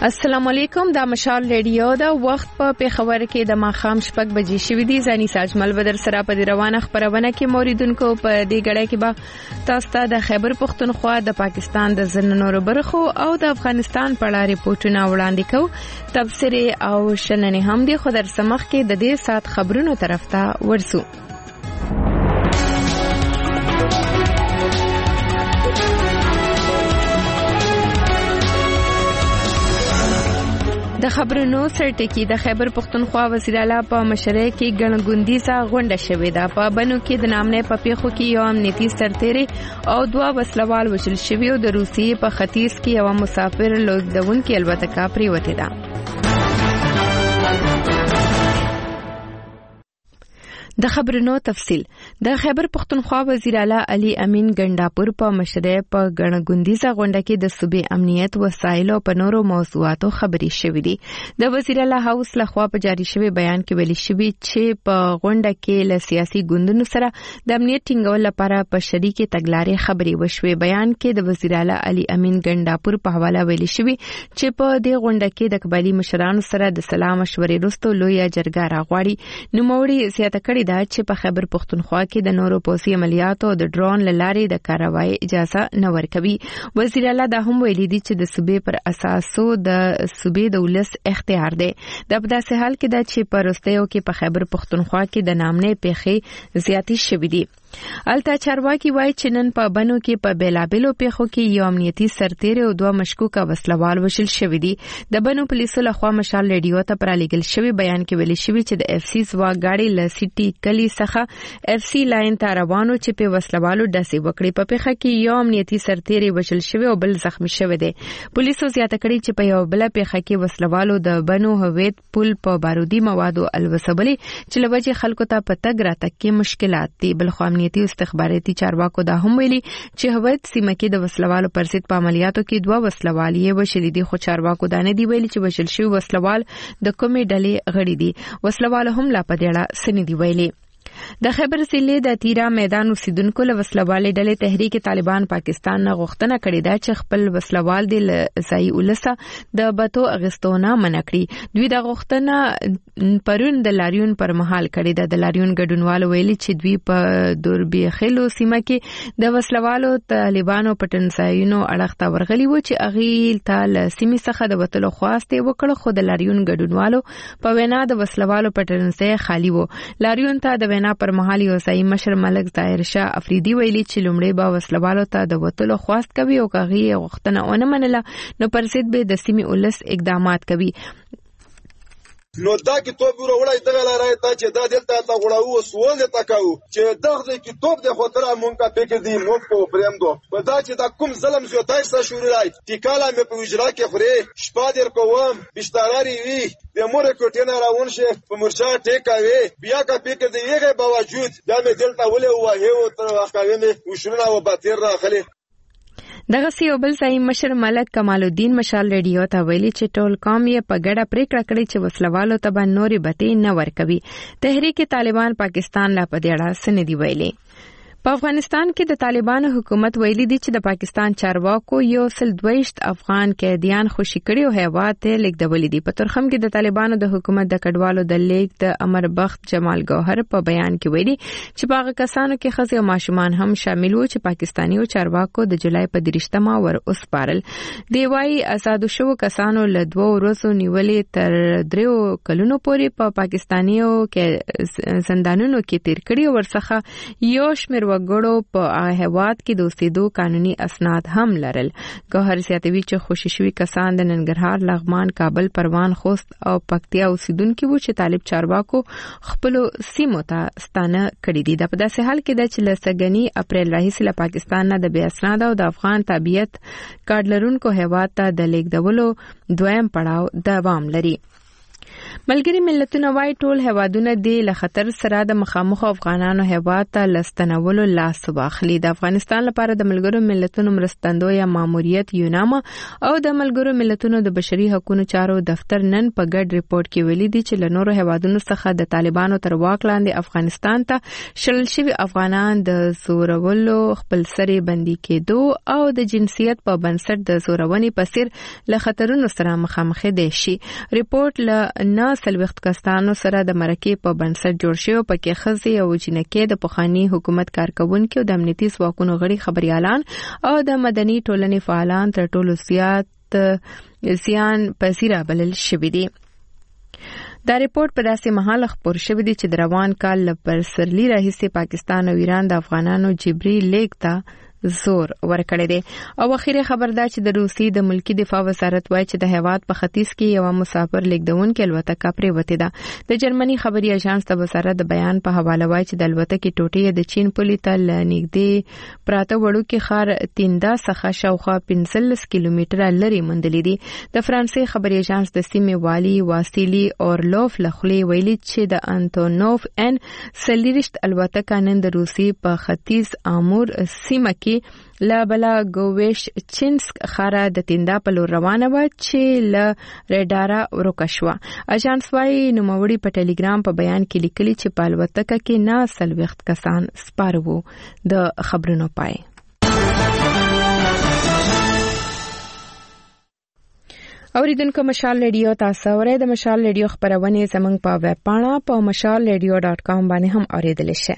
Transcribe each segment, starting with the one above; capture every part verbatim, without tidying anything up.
السلام علیکم، دا مشال ریډیو دا وخت په پیښور کې د ماخام شپږ بجې شوې دي. ځاني ساجمل بدر سره په روانه خبرونه کې موریدونکو په دې غړې کې به تاسو ته د خیبر پختونخوا د پاکستان د زننورو برخو او د افغانستان په اړه ریپورتونه وړاندې کوو. تبصره او شننې هم دي، خو در سمخ کې د دې سات خبرونو طرف ته ورسو. د خبرونو سرټکی د خیبر پختونخوا وزیر اعلی په مشرۍ کې ګڼګوندیزه غونډه شوې ده. په بنو کې د نامنې په پیښو کې یو امنیتي سرتیری او دوه وسلوال وژل شوي او د روسیې په ختیځ کې یو مسافر لوږدونکې الوتکه پریوتې ده. د خبرونو تفصیل. د خیبر پختونخوا وزیر اعلی علي امین ګنداپور په مشرۍ په ګڼګوندیزه غونډه کې د صوبې امنیت وسایل او په نورو موضوعاتو خبرې شوې دي. د وزیر اعلی هاوس لخوا په جاری شوی بیان کې ویل شوی چې په غونډه کې له سیاسي ګوندونو سره د امنیت ټینګول لپاره په شریکه تګلارې خبرې وشوي. بیان کې د وزیر اعلی علي امین ګنداپور په حواله ویل شوی چې په دې غونډه کې د قبایلی مشرانو سره د سلام مشورې وروسته لوی جرګه راغواړي. نوموړي زیاته کړې دا چې په خیبر پختونخوا کې د نورو پوسي عملیاتو او د ډرون لارې د کاروای اجازه نه ورکوي. وزیر اعلی دا هم ویلي دي چې د صوبې پر اساسو د صوبې د ولس اختیار دی. د په داسې حال کې دا چې په وروستیو کې په خیبر پختونخوا کې د نامنې پیښې زیاتې شوې دي. الته چارواکي وایي چې نن په بنو کې په بیلابلو پیښو کې یو امنیتي سرتیری او دوه مشکوکه وسلوال وژل شوي دي. د بنو پولیسو لخوا مشال ریډیو ته پرالېږل شوی بیان کې ویل شوی چې د اف سی ځواک غاړي له سیټي کلی څخه اف سی لاین ته روانو چې په وسلوالو ډسې وکړي. په پیښه کې یو امنیتي سرتیری وژل شوی او بل زخمی شوی دی. پولیسو زیاته کړي چې په یو بل پیښه کې وسلوالو د بنو هویت پل په بارودي موادو الوسبلې چې لوجه خلکو ته په تګ راتګ کې مشکلات دي. بل خو امنیتي استخباراتي چارواکو دا هم ویلي چې هویت سیمه کې د وسلوالو پر ضد په عملیاتو کې دوه وسلوال یې وشلي دي، خو چارواکو دا نه دی ویلي چې وشل شوی وسلوال د کومې ډلې غړي دي. وسلوال هم لا په دې اړه څه نه دی ویلي. د خیبر ضلع د تیرا میدان اوسیدونکو له وسلوالې ډلې تحریک طالبان پاکستان نه غوښتنه کړې ده چې خپل وسلوال د ځای ولسه د بتو اغستونه منع کړي. دوی د غوښتنه پرون د لاریون پر مهال کړې ده. د لاریون ګډونوالو ویلي چې دوی په دوربیخلو سیمه کې د وسلوالو طالبانو پټنځایونو اړخ ته ورغلي و چې اغیل ته له سیمې څخه د وتلو خواسته وکړه، خو د لاریون ګډونوالو په وینا د وسلوالو پټنځای خالی و. لاریون ته د وینا پر مهال یو ځای مشر ملک ظاهر شاه افریدي ویلي چې لومړی به وسلوالو ته د وتلو خواست کوي او کغي غوښتنه ونه منله نو پر ضد به د سیمې ولس اقدامات کوي. نو دا کې توپ وروړای دغه لارای ته چې دا دلته تا غړاو سوال ته تکاو چې دغه کې توپ د خطر مونږه پکې دی مو په پریم دو په دا چې دا کوم ظلم زو تای سره شوري راي ټیکاله مې په وجرا کې خوري شپادر کوم بشتاراري وی د مور کوټینه راون شه په مرشا ټیکاوي بیا کا پکې دی یغه باوجود دا مې دلته ولې وایو تر واخاوي مې وشرنا و باتیر راخلي. دغه سیو بل ځای مشر ملک کمال الدین مشال ریډیو ته ویلي چې ټول قوم یې په ګډه پریکړه کړې چې وسلوالو ته به نورې بتې نه ورکوي. تحریک طالبان پاکستان لا په دې اړه څه نه دی ویلي. په افغانستان کې د طالبانو حکومت ویلي دی چې د پاکستان چارواکو یو سل دویشت افغان قیدیان خوشي کړي او هیواد ته لیږدولي دي. په ترخم کې د طالبانو د حکومت د کډوالو د لیک د امر بخت جمال گوهر په بیان کې ویلي چې په هغه کسانو کې ښځې او ماشومان هم شامل وو چې پاکستاني او چارواکو د جولای په دریشتمه ور اوسپارل. دی وايي آزاد شو کسانو له دوه ورځو نیولې تر دریو کلونو پورې په پا پاکستانیو کې زندانونو کې تیر کړي او ورڅخه یو شمېر وګړو په هیواد کې د اوسېدو قانوني اسناد هم لرل. گوهر زیاتوي چې خوشي شوي کسان د ننګرهار، لغمان، کابل، پروان، خوست او پکتیا اوسیدونکي وو چې طالب چارواکو خپل سیمو ته ستانه کړي دي. د په داسې حال کې د چلسګنی اپریل راهیسې له پاکستان نه د بې اسناد او د افغان تابعیت کارت لرونکو هیواد ته د لیږدولو دویم پړاو دوام لري. ملګری ملتونه وايي ټول هیوادونه د له خطر سره د مخامخ افغانانو هیواد ته لستنولو لاس واخلي. د افغانستان لپاره د ملګرو ملتونو مرستندوی ماموریت یوناما او د ملګرو ملتونو د بشري حقوقو چارو دفتر نن په ګډ ریپورت کې ویلي دي چې له نورو هیوادونو څخه د طالبانو تر واک لاندې افغانستان ته شړل شوي افغانان د زورولو خپل سري بندي کېدو او د جنسیت په بنسټ د زورونې په څیر له خطرونو سره مخامخ دي شي. ریپورت له نه سلوخت کسانو سره د مرکې په بنسټ جوړ شوی او پکې خزي او جنکې د پخوانی حکومت کارکونکو او د امنیتي ځواکونو غړي خبريالان او د مدني ټولنې فعالان تر ټولو زیات زیان پذیره بلل شوی دي. دا ریپورت په داسې مهال خبر شوی دی چې د روان کال پر سرلی راهیسې پاکستان او ایران د افغانانو جبري لیک ته زور ورکړی دی. او اخیری خبر دا چې د روسي د ملکی دفاع وزارت وایي چې د هیواد په ختیځ کې یو مسافر لیکدونکو الوتکه پریوته ده. د جرمني خبري اژانس د وزارت د بیان په حواله وایي چې د الوتکې ټوټې د چین پولي ته نږدې پراته وړو کې خار تیندا څخه شاوخوا پنځلس کیلومتره لري مندلې دي. د فرانسې خبري اژانس د سیمې والی واسیلی اورلوف لخلي ویلي چې د انټونوف ان سلیریشت الوتکه نن د روسي په ختیځ امور سیمه کې لا بلا ګوویش چینسک خاره د تیندا په لور روانه و چې ل ریډارا ورکشوا. اژانس وايي نوموړي په ټلګرام په بیان کې لیکلي چې په الوتکه کې نه سلوخت کسان سپاره وو. د خبرونو پای اوریدونکو مشال ریډیو تاسو ورې د مشال ریډیو خبرونه زمنګ په ویب پاڼه په مشال ریډیو ډاٹ کام باندې هم اوریدل شي.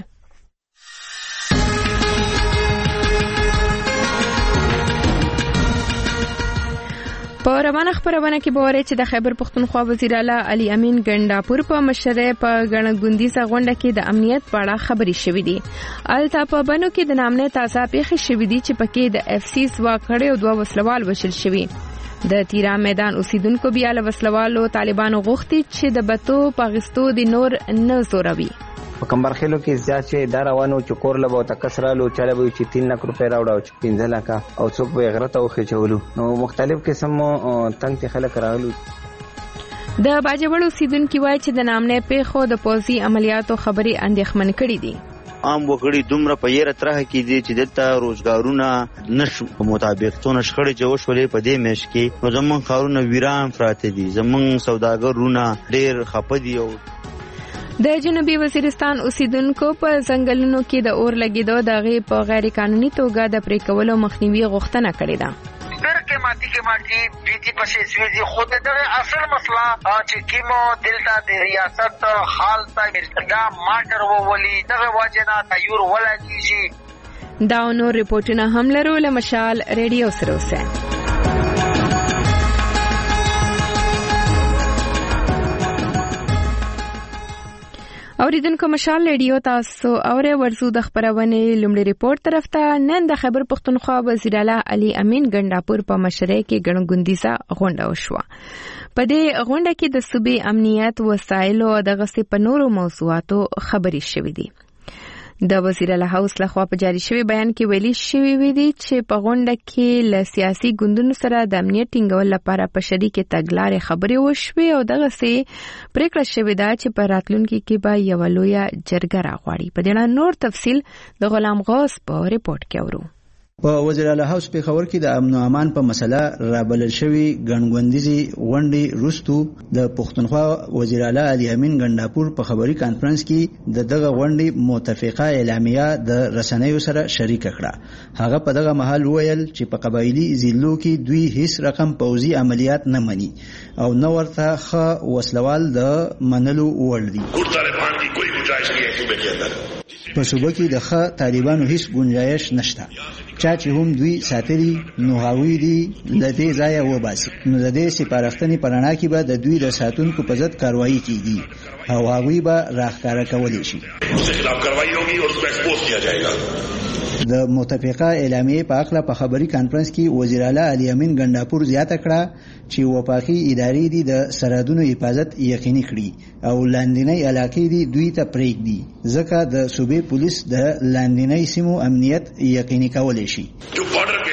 په روانه خبرونه کې بوره چې د خیبر پختونخوا وزیر اعلی علي امین ګنڈاپور په مشرۍ په غړغوندیزه غونډه کې د امنیت په اړه خبري شوې دي. الته په بنو کې د نامنه تازه پیښې شوې دي چې پکې د اف سی سواکړې او دوه وسلوال وشل شوي. د تیرا میدان اوسیدونکو بیا له وسلوالو طالبانو غوښتي چې د بتو پاغستو د نور نه زوروي. په کمبرخیلو کې زیات چې دا روانو چې کور له بوته کسرالو چاله به چې تین لک روپۍ راوړو چې پنځه لکه او څوک به غرته وخېچولو. نو مختلف قسم تنګ خلک راغلو. د باجوړو سیدونکو وایي چې د نامنه پیښو د پوزي عملیاتو خبري اندېښمن کړي دي. عام وګړي دومره په یره ترخه کې دي چې دلته روزګارونه نشو په مطابق څونه شخړې چې وشولې په دې میش کې نو زمون کارونه ویران پراته دي. زمون سوداګرونه ډېر خپه دي. او د جنوبي وزیرستان اوسیدونکو په ځنګلونو کې د اور لګیدو دغه په غیر قانوني توګه د پرې کولو مخنیوي غوښتنه کړې ده. در کې ماتي کې ماتي بیتی پسې سويزي خود دغه اصل مسله چې کیمو دلته د ریاست حال ته مرګه ماټر وولي دغه واجنه تیور ولګي شي. دا نو ریپورتونه هم لرو له مشال ریډیو سره اوسه. اوریدونکو مشال ریډیو تاسو اوره ورزو د خبرونه لومړی ریپورت طرف ته. نن د خیبر پختونخوا وزیر اعلی علي امین ګنڈاپور په مشرۍ کې غړغوندیزه غونډه وشوه. په دې غونډه کې د صوبې امنیت وسایل او د غصې په نورو موضوعاتو خبري شوې دي. د وزیر اعلی هاوس لخوا په جاری شوی بیان کې ویلي شوی وی دي چې په غونډه کې ل سیاسي ګوندونو سره د امنیت ټینګول لپاره په شریکه تګلارې خبرې وشوي او دغه سي پریکړه شوې ده چې په راتلونکي کې به یو لوی جرګه راغړي. په دې اړه نور تفصیل د غلام غوث په ریپورت کې اورو. په وزیر اعلی هاوس په خبر کې د امن او امان په مسله رابلل شوی غنغوندیزي غونډې روستو د پښتونخوا وزیر اعلی علي امین ګنڈاپور په خبري کانفرنس کې د دغه غونډې متفقه اعلامیه د رسنیو سره شریک کړه. هغه په دغه محل ویل چې په قبایلی ضلعو کې دوی هیڅ رقم پوزي عملیات نه مني او نو ورته خ وسلوال د منلو وړ دي. طالبان کی کوئی گنجائش نہیں ہے صوبے کے اندر. په صوبه کې د خ طالبانو هیڅ گنجائش نشته. چا چې هم دوی ساتري نو هاوی دي لدې ځای و باسي. نو د دې سپارښتنې پرانا کې به د دوی د ساتونکو په ضد کاروایی کیږي او هاوی به راخکاره کولی شي. اس کے خلاف کاروائی ہوگی اور اس کو ایکسپوز کیا جائے گا. د متفقه اعلامیه په اخلا په خبري کانفرنس کې وزیر اعلی علي امین ګنڈاپور زیاته کړه چې وفاقي ادارې دي د سرحدونو حفاظت یقیني کړي او لاندینی علاقې دي دوی ته پرېږدي ځکه د صوبې پولیس د لاندینی سیمو امنیت یقیني کولی شي. جو بارډر ایریا ہے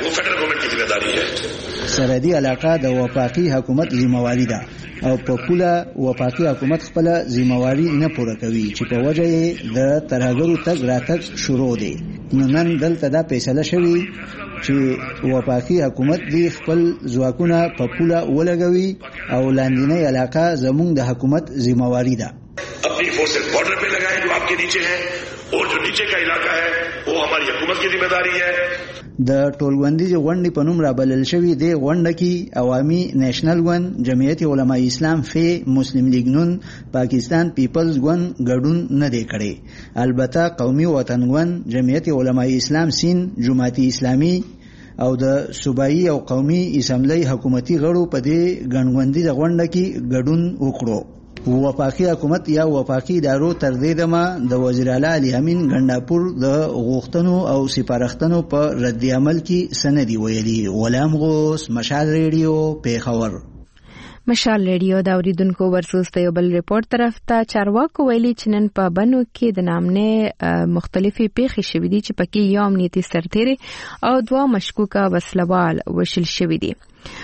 वो federal government की जिम्मेदारी है. سرحدي علاقه د وفاقي حکومت ذمہواری ده او په پوله وفاقي حکومت خپل ذمہواری نه پوره کوي چې په وجه یې د ترهګرو تګ راتګ شروع دی. نو نن دلته دا فیصله شوی چې وفاقي حکومت دی خپل ځواکونه په پوله ولګوي او لاندینی علاقه زموږ د حکومت ذمہواری ده. अपनी फोर्सेस बॉर्डर पे लगाएं जो आपके नीचे है और जो नीचे का इलाका है वो हमारी हुकूमत की जिम्मेदारी है. د ټولګوندیز غونډې په نوم رابلل شوی دی غونډه کې عوامي نېشنل ګوند، جمعیت علماء اسلام فی، مسلم لیگ نون، پاکستان پیپلز ګوند ګډون نه دی کړی. البته قومي وطن ګوند، جمعیت علماء اسلام سین، جماعت اسلامي او د صوبایي او قومي اسمبلی حکومتي غړو په دې ګڼغوندیز غونډه کې ګډون وکړو. وفاقي حکومت یا وفاقي ادارو تر دې دمه د وزیر اعلی علي امین ګنډاپور د غوښتنو او سپارښتنو په رد عمل کې سندي ویلي. غلام غوث، مشال ریډیو، پیښور. مشال ریډیو دا اوریدونکو ورسوس ته یو بل ریپورت طرف ته چارواکو ویلي چې نن په بنو کې د نامنه مختلفي پیښې شوې دي چې پکې یو امنیتي سرتیری او دوه مشکوکه وسلوال وشل شوې دي.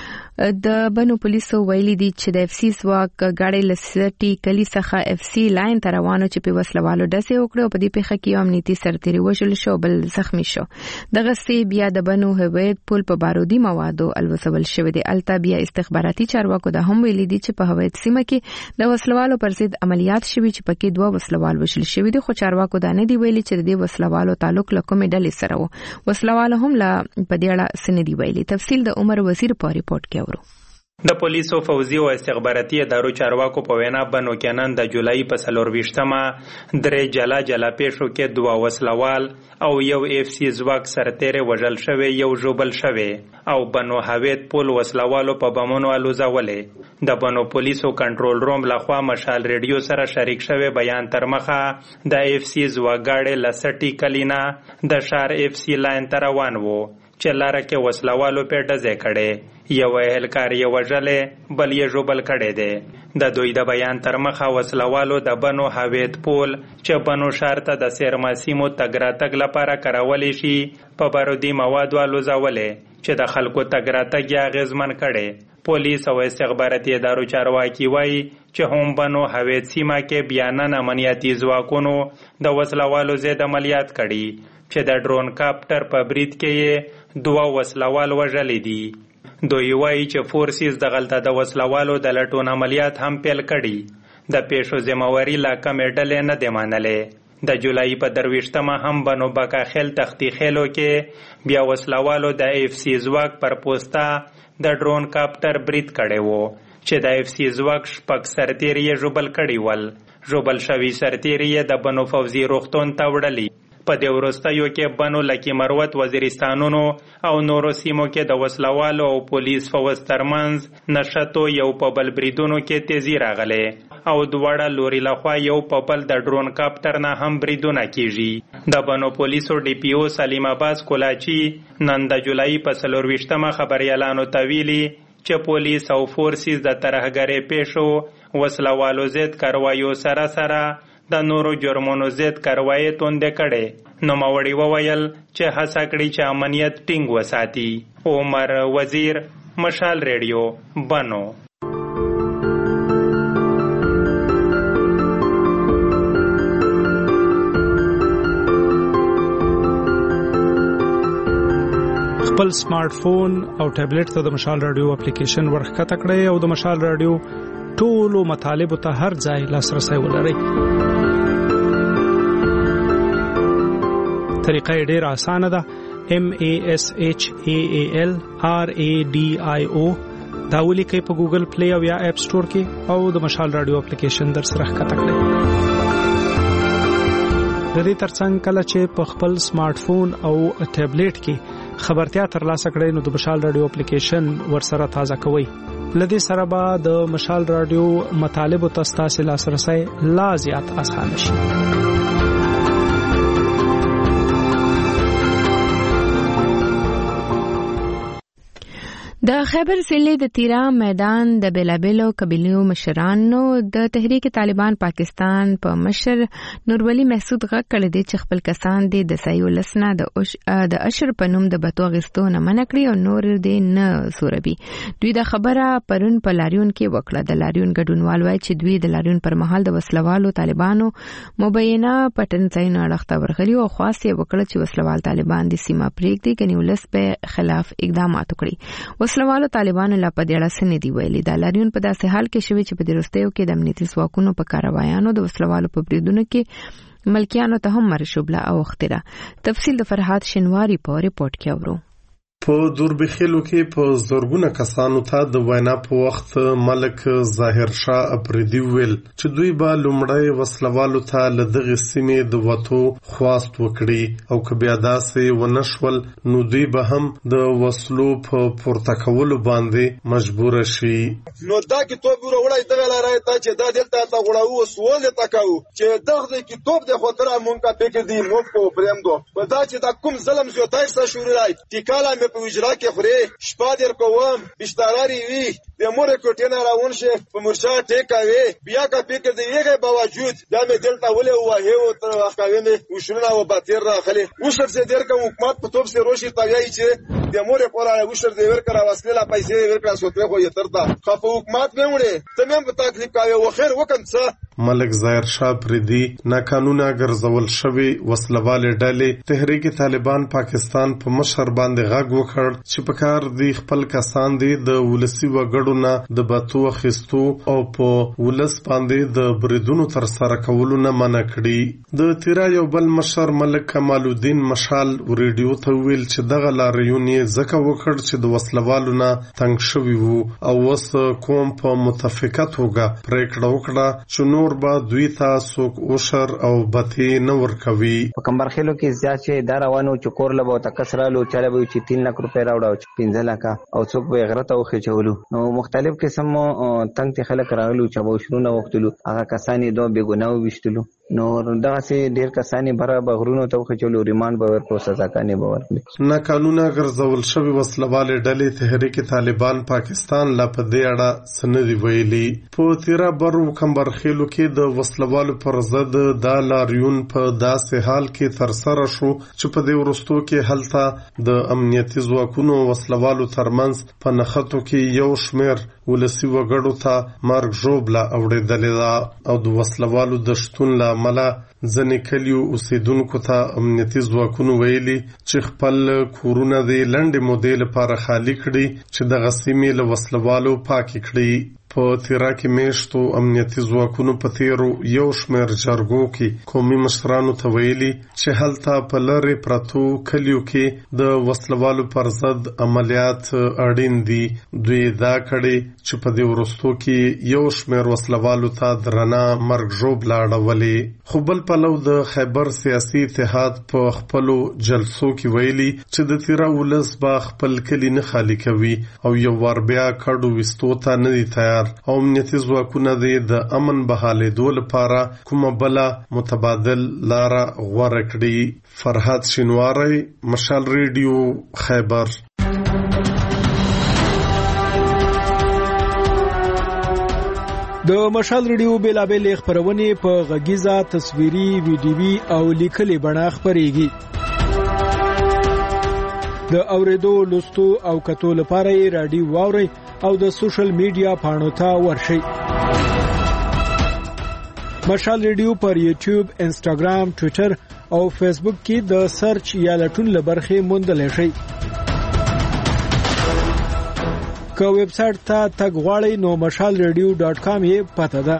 د بنو پولیسو ویلي دي چې د اف سی ځواک ګاډي لسټي کلی څخه اف سی لاین ته روانو چې په وسلوالو ډزې وکړو. په دې پیښه کې یو امنیتي سرتیری وشل شو، بل زخمی شو. دغه سي بیا د بنو هویت پول په بارودي موادو الوسول شوی دی. الته بیا استخباراتي چارواکو د هم ویلي دي چې په هویت سیمه کې د وسلوالو پر ضد عملیات شوي چې پکې دوه وسلوال وشل شوی دي، خو چارواکو دا نه دی ویلي چې د دې وسلوالو تعلق له کومې ډلې سره و. وسلوالو هم لا په دې اړه سندي ویلي. تفصیل د عمر وزیر په ریپورت کې اورو. د پولیسو، فوزي او استخباراتي ادارو چارواکو په وینا بنو کې نن د جولای په څلور ویشتمه درې جلا جلا پیښو کې دوه وسلوال او یو اف سی ځواک سرتیری وژل شوی، یو ژوبل شوی او بنو هویت پول وسلوالو په بمونو الوزولې. د بنو پولیسو کنټرول روم لخوا مشال ریډیو سره شریک شوی بیان تر مخه د اف سی ځواک ګاډي لسټي کلینا د شار اف سی لاین ته روان وو چې لاره کې وسلوالو په ډزې کړي. یو اهلکار یې وژلې، بل یې ژوبل کړی دی. د دوی د بیان تر مخه وسلوالو د بنو هویت پول چې بنو شار ته د سیرماسیمو تګ راتګ لپاره کارولی شي په بارودي موادو الوزولې چې د خلکو تګ راتګ یې اغېزمن کړی. پولیس او استخباراتي ادارو چارواکي وایي چې هم بنو هویت سیمه کې بیا نن امنیتي ځواکونو د وسلوالو ضد عملیات کړي چې د ډرون کاپټر په برید کې یې دوه وسلوال وژلي دي. دوی وایي چې فورسیز د غلطه د وسلوالو د لټون عملیات هم پیل کړي. د پیښو ذمہواري لا کمې ډلې نه دی منلې. د جولای په درویشتمه هم بنو بکاخیل تختی خیلو کې بیا وسلوالو د اف سی ځواک پر پوسټه د ډرون کاپټر برید کړی وو چې د اف سی ځواک شپږ سرتیري یې ژوبل کړي ول. ژوبل شوي سرتیري یې د بنو فوزي روغتون ته وړلي. په دې وروستیو کې بنو لکي مروت وزیرستانونو او نورو سیمو کې د وسلوالو او پولیس فوز ترمنځ نشتو یو په بل بریدونو کې تیزی راغلی او دواړه لوري لخوا یو په بل د ډرون کاپټر نه هم بریدونه کیږي. د بنو پولیسو ډي پی او سلیم عباس کولاچي نن د جولای په څلور ویشتمه خبریالانو ته ویلي چې پولیس او فورسیز د ترهګرۍ پیښو وسلوالو ضد کاروایو سره سره د نورو جرمونو ضد کاروایی توندې کړي. نوموړي وویل چې هڅه کړې چې امنیت ټینګ وساتي. عمر وزیر، مشال ریډیو، بنو. خپل سمارټ فون او ټابلیټ ته د مشال رادیو اپلیکیشن ورخکته کړئ او د مشال رادیو ټولو مطالبو ته هر ځای لاسرسي ولرئ. طریقه ډیره اسانه ده. M A S H A A L R A D I O دا ولیکئ په ګوګل پلی او یا اپ سٹور کې او د مشال رادیو اپلیکیشن در سره ښکته کړئ. د دې ترڅنګ کله چې په خپل سمارټ فون او ټابلیټ کې خبرتیا ترلاسه کړئ نو د مشال رادیو اپلیکیشن ورسره تازه کوئ. لدې سره به د مشال رادیو مطالبو ته ستاسو لاسرسي لا زیات اسانه شي. د خیبر ضلع د تیرا میدان د بیلابیلو قبیلو مشرانو د تحریک طالبان پاکستان په مشر نورولي محسود غږ کړی دی چې خپل کسان دي د سایو لسنه د اشر په نوم د بتو غستو نه منع کړی او نور دې نه سوربي. دوی د خبره پرون په لاریون کې وکړه. د لاریون ګډونوال وایي چې دوی د لاریون پر مهال د وسلوالو طالبانو مبینه پټن ځای نه اړخته ورغلي او خاص یې وکړه چې وسلوال طالبان د سیمه پریږدي کني ولس په خلاف اقدامات وکړي. وسلوالو طالبانو لا په دې اړه څه نه دی ویلي. د لاریون په داسې حال کې شوی چې په دې وروستیو کې د امنیتي ځواکونو په کاروایانو د وسلوالو په بریدونو کې ملکیانو ته هم مرشوبله او اختره. تفصیل د فرحات شنواری په ریپورت کې اورو. په دوربخیلو کې په زرګونه کسانو ته د وینا په وخت ملک ظاهر شاه اپریدي ویل چې دوی به لومړی وسلوالو ته له دغه سیمې د وتو خواست وکړي او که بیا داسې ونشول نو دوی به هم د وسلو په پورته کولو باندې مجبور شي. نو دا کې توپ وروړای دغه لارای ته چې دا دلته تا غړاو سوال ته کاو چې دغه کې توپ د خطر مونږه پکې دی مو کو پریم دو په دا چې دا کوم ظلم زو تاسو شورای ټیکاله مې په وجرا کې خوري شپه در کوم بشتاراري وی د مور کوټینه راون شي په مرشا ټیکاوي بیا کا پکې دی یغه باوجود دا مې دلته ولې واه او تر واخاوي مې وشرنا و باتیر راخلي وشر سي در کوم حکومت په توپ سي روشي تاوي چې د مور کولا وشر دی ور کړه واسله پیسې ور کړه سوتره خو یې تردا خو حکومت به وړي تمام په تکلیف کاوي و خیر وکړم. ملک ظاهر شاه پریدي ناقانونه ګرځول شوی وسلوال ډلې تحریک طالبان پاکستان په مشر باندې غږ وکړ چې په کار دی خپل کسان دي د ولسی وګړو نه د باتو خستو او په ولس باندې د بریدونو تر سره کولو نه منع کړي. د تیرا یو بل مشر ملک کمال الدین مشال ریډیو ته ویل چې دغه لاریون یې ځکه وکړ چې د وسلوالو نه تنګ شوی وو او وس کوم په متفقه توګه پریکړه وکړه چې نور با دوی ته څوک اوشر او بتی نه ورکوي. په کمبرخیلو کې زیات چې دا روانو چې کور له بوته کسرالو چاله به چې تین لک روپۍ راوړاو چې پنځه لکه او څوک به غره ته وخېچولو. نو مختلف قسم تنګ ته خلک راغلو چې به شنو وختلو هغه کسانې دوه بې ګناو وشتلو. نو دغه سي ډیر کسانې بره بغرونو ته وخېچولو ریماند به ورکو سزاګانې به ورکړي. نه قانونا ګرځول شوی وسلوال ډلې تحریک طالبان پاکستان لا په دې اړه سندې ویلي. په تیرا برو کمبرخیلو کې د وسلوالو پر ضد د لاریون په داسې حال کې تر سره شو چې په دې ورستو کې هلته د امنیتي ځواکونو وسلوالو ترمنځ په نښتو کې یو شمیر ولسی وګړو ته مرګ ژوبله اوړېدلې ده او د وسلوالو د شتون له امله ځینې کلیو اوسېدونکو ته امنیتي ځواکونو ویلي چې خپل کورونه د لنډې مودې لپاره خالي کړي چې دغه سیمې له وسلوالو پاکې کړي. په تیرا کې میشتو امنیتي ځواکونو په تیرو یو شمیر جرګو کې قومي مشرانو ته ویلي چې هلته په لرې پرتو کلیو کې د وسلوالو پر ضد عملیات اړین دي. دوی دا کړي چې په دې وروستو کې یو شمیر وسلوالو ته درنه مرګ ژوبله اړولې. خو بل پلو د خیبر سیاسي اتحاد په خپلو جلسو کې ویلي چې د تیرا ولس به خپل کلی نه خالي کوي او یو وار بیا کډو وستو ته نه دي تیار او امنیتي ځواکونه د امن بحالېدو لپاره کومه بله متبادل لاره غوره کړي. فرحات شینواری، مشال ریډیو، خیبر. د مشال ریډیو بیلابېلې خپرونې په غږیزه، تصویري، ویډیوي او لیکلي بڼه خپرېږي. د اورېدو، لوستو او کتو لپاره یې رادیو واورئ او د سوشل میډیا پاڼو ته ورشئ. مشال ریډیو پر یوټیوب، انسټاګرام، ټویټر او فیسبوک کې د سرچ یا لټون لبرخې موندلی شئ. که ویب سایټ ته تګ غواړئ نو مشال ریډیو ډاټ کام یې پته ده.